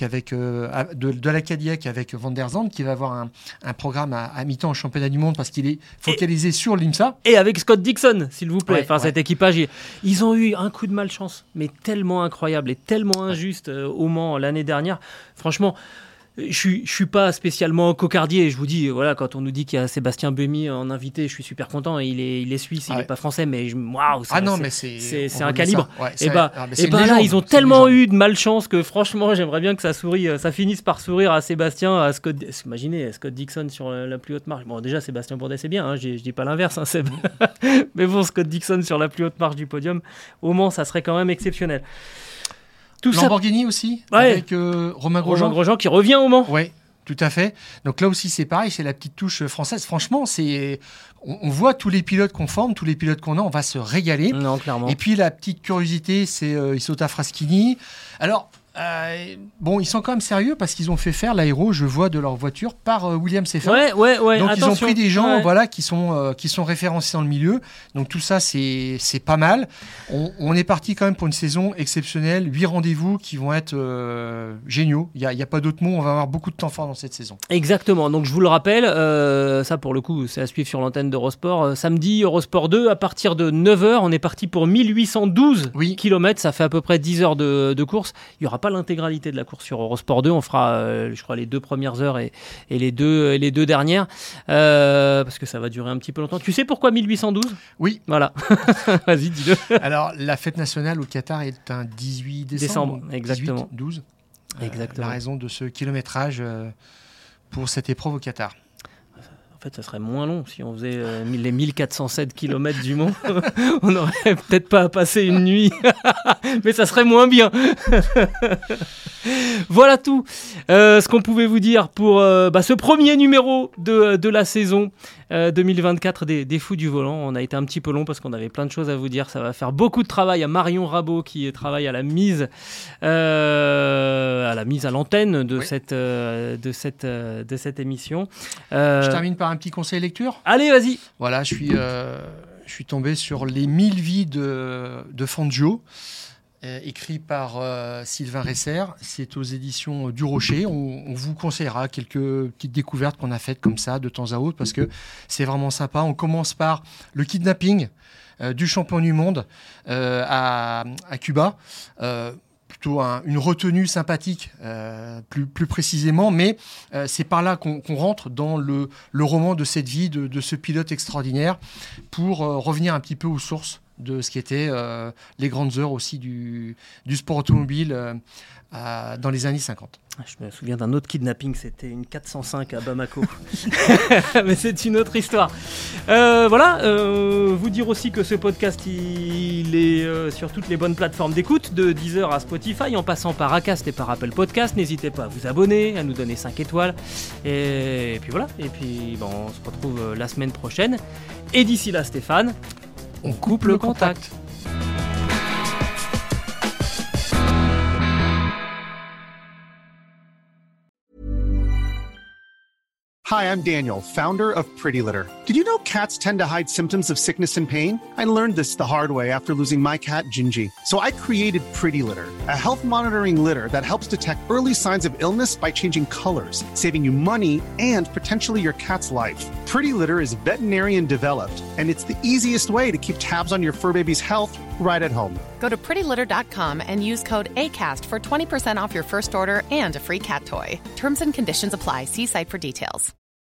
de la Cadillac avec Van der Zandt, qui va avoir un programme à mi-temps au championnat du monde, parce qu'il est focalisé sur l'IMSA. Et avec Scott Dixon, s'il vous plaît. Cet équipage, ils ont eu un coup de malchance, mais tellement incroyable et tellement injuste au Mans l'année dernière. Franchement, Je suis pas spécialement cocardier. Je vous dis, voilà, quand on nous dit qu'il y a Sébastien Buemi en invité, je suis super content. Il est suisse, il est pas français, mais waouh, c'est un calibre. Ouais, et là, ils ont tellement eu de malchance que franchement, j'aimerais bien que ça finisse par sourire à Sébastien, à Scott. Imaginez Scott Dixon sur la plus haute marche. Bon, déjà Sébastien Bourdet, c'est bien. Hein, je dis pas l'inverse, hein, Seb. Mais bon, Scott Dixon sur la plus haute marche du podium, au Mans, ça serait quand même exceptionnel. Lamborghini aussi, avec Romain Grosjean. Romain Grosjean qui revient au Mans. Oui, tout à fait. Donc là aussi, c'est pareil, c'est la petite touche française. Franchement, on voit tous les pilotes qu'on forme, tous les pilotes qu'on a, on va se régaler. Non, clairement. Et puis la petite curiosité, c'est Isotta Fraschini. Alors, ils sont quand même sérieux parce qu'ils ont fait faire l'aéro, je vois, de leur voiture par Williams F1. Ouais. Donc attention. ils ont pris des gens, qui sont référencés dans le milieu. Donc tout ça, c'est pas mal. On est parti quand même pour une saison exceptionnelle, 8 rendez-vous qui vont être géniaux. Il y a pas d'autre mot. On va avoir beaucoup de temps fort dans cette saison. Exactement. Donc je vous le rappelle, ça pour le coup, c'est à suivre sur l'antenne d'Eurosport. Samedi, Eurosport 2, à partir de 9h, on est parti pour 1812 km. Ça fait à peu près 10 heures de course. Il y aura pas l'intégralité de la course sur Eurosport 2, on fera je crois les 2 premières heures et les deux dernières parce que ça va durer un petit peu longtemps. Tu sais pourquoi 1812 ? Oui. Voilà. Vas-y, dis-le. Alors la fête nationale au Qatar est un 18 décembre. Exactement. 12. Exactement. La raison de ce kilométrage pour cette épreuve au Qatar. En fait, ça serait moins long si on faisait les 1407 km du Mans. On n'aurait peut-être pas à passer une nuit, mais ça serait moins bien. Voilà tout ce qu'on pouvait vous dire pour ce premier numéro de la saison 2024 des Fous du Volant. On a été un petit peu long parce qu'on avait plein de choses à vous dire. Ça va faire beaucoup de travail à Marion Rabot qui travaille à la mise à l'antenne de cette émission. Je termine par un petit conseil lecture. Allez, vas-y. Voilà, je suis tombé sur Les 1000 vies de Fangio, écrit par Sylvain Resser. C'est aux éditions du Rocher. On vous conseillera quelques petites découvertes qu'on a faites comme ça de temps à autre parce que c'est vraiment sympa. On commence par le kidnapping du champion du monde à Cuba. Plutôt une retenue sympathique, plus précisément, mais c'est par là qu'on rentre dans le roman de cette vie de ce pilote extraordinaire pour revenir un petit peu aux sources de ce qui était les grandes heures aussi du sport automobile dans les années 50. Je me souviens d'un autre kidnapping, c'était une 405 à Bamako. Mais c'est une autre histoire. Vous dire aussi que ce podcast, il est sur toutes les bonnes plateformes d'écoute, de Deezer à Spotify, en passant par Acast et par Apple Podcast. N'hésitez pas à vous abonner, à nous donner 5 étoiles. Et puis voilà. Et puis on se retrouve la semaine prochaine. Et d'ici là, Stéphane, on coupe le contact. Hi, I'm Daniel, founder of Pretty Litter. Did you know cats tend to hide symptoms of sickness and pain? I learned this the hard way after losing my cat, Gingy. So I created Pretty Litter, a health monitoring litter that helps detect early signs of illness by changing colors, saving you money and potentially your cat's life. Pretty Litter is veterinarian developed, and it's the easiest way to keep tabs on your fur baby's health right at home. Go to prettylitter.com and use code ACAST for 20% off your first order and a free cat toy. Terms and conditions apply. See site for details.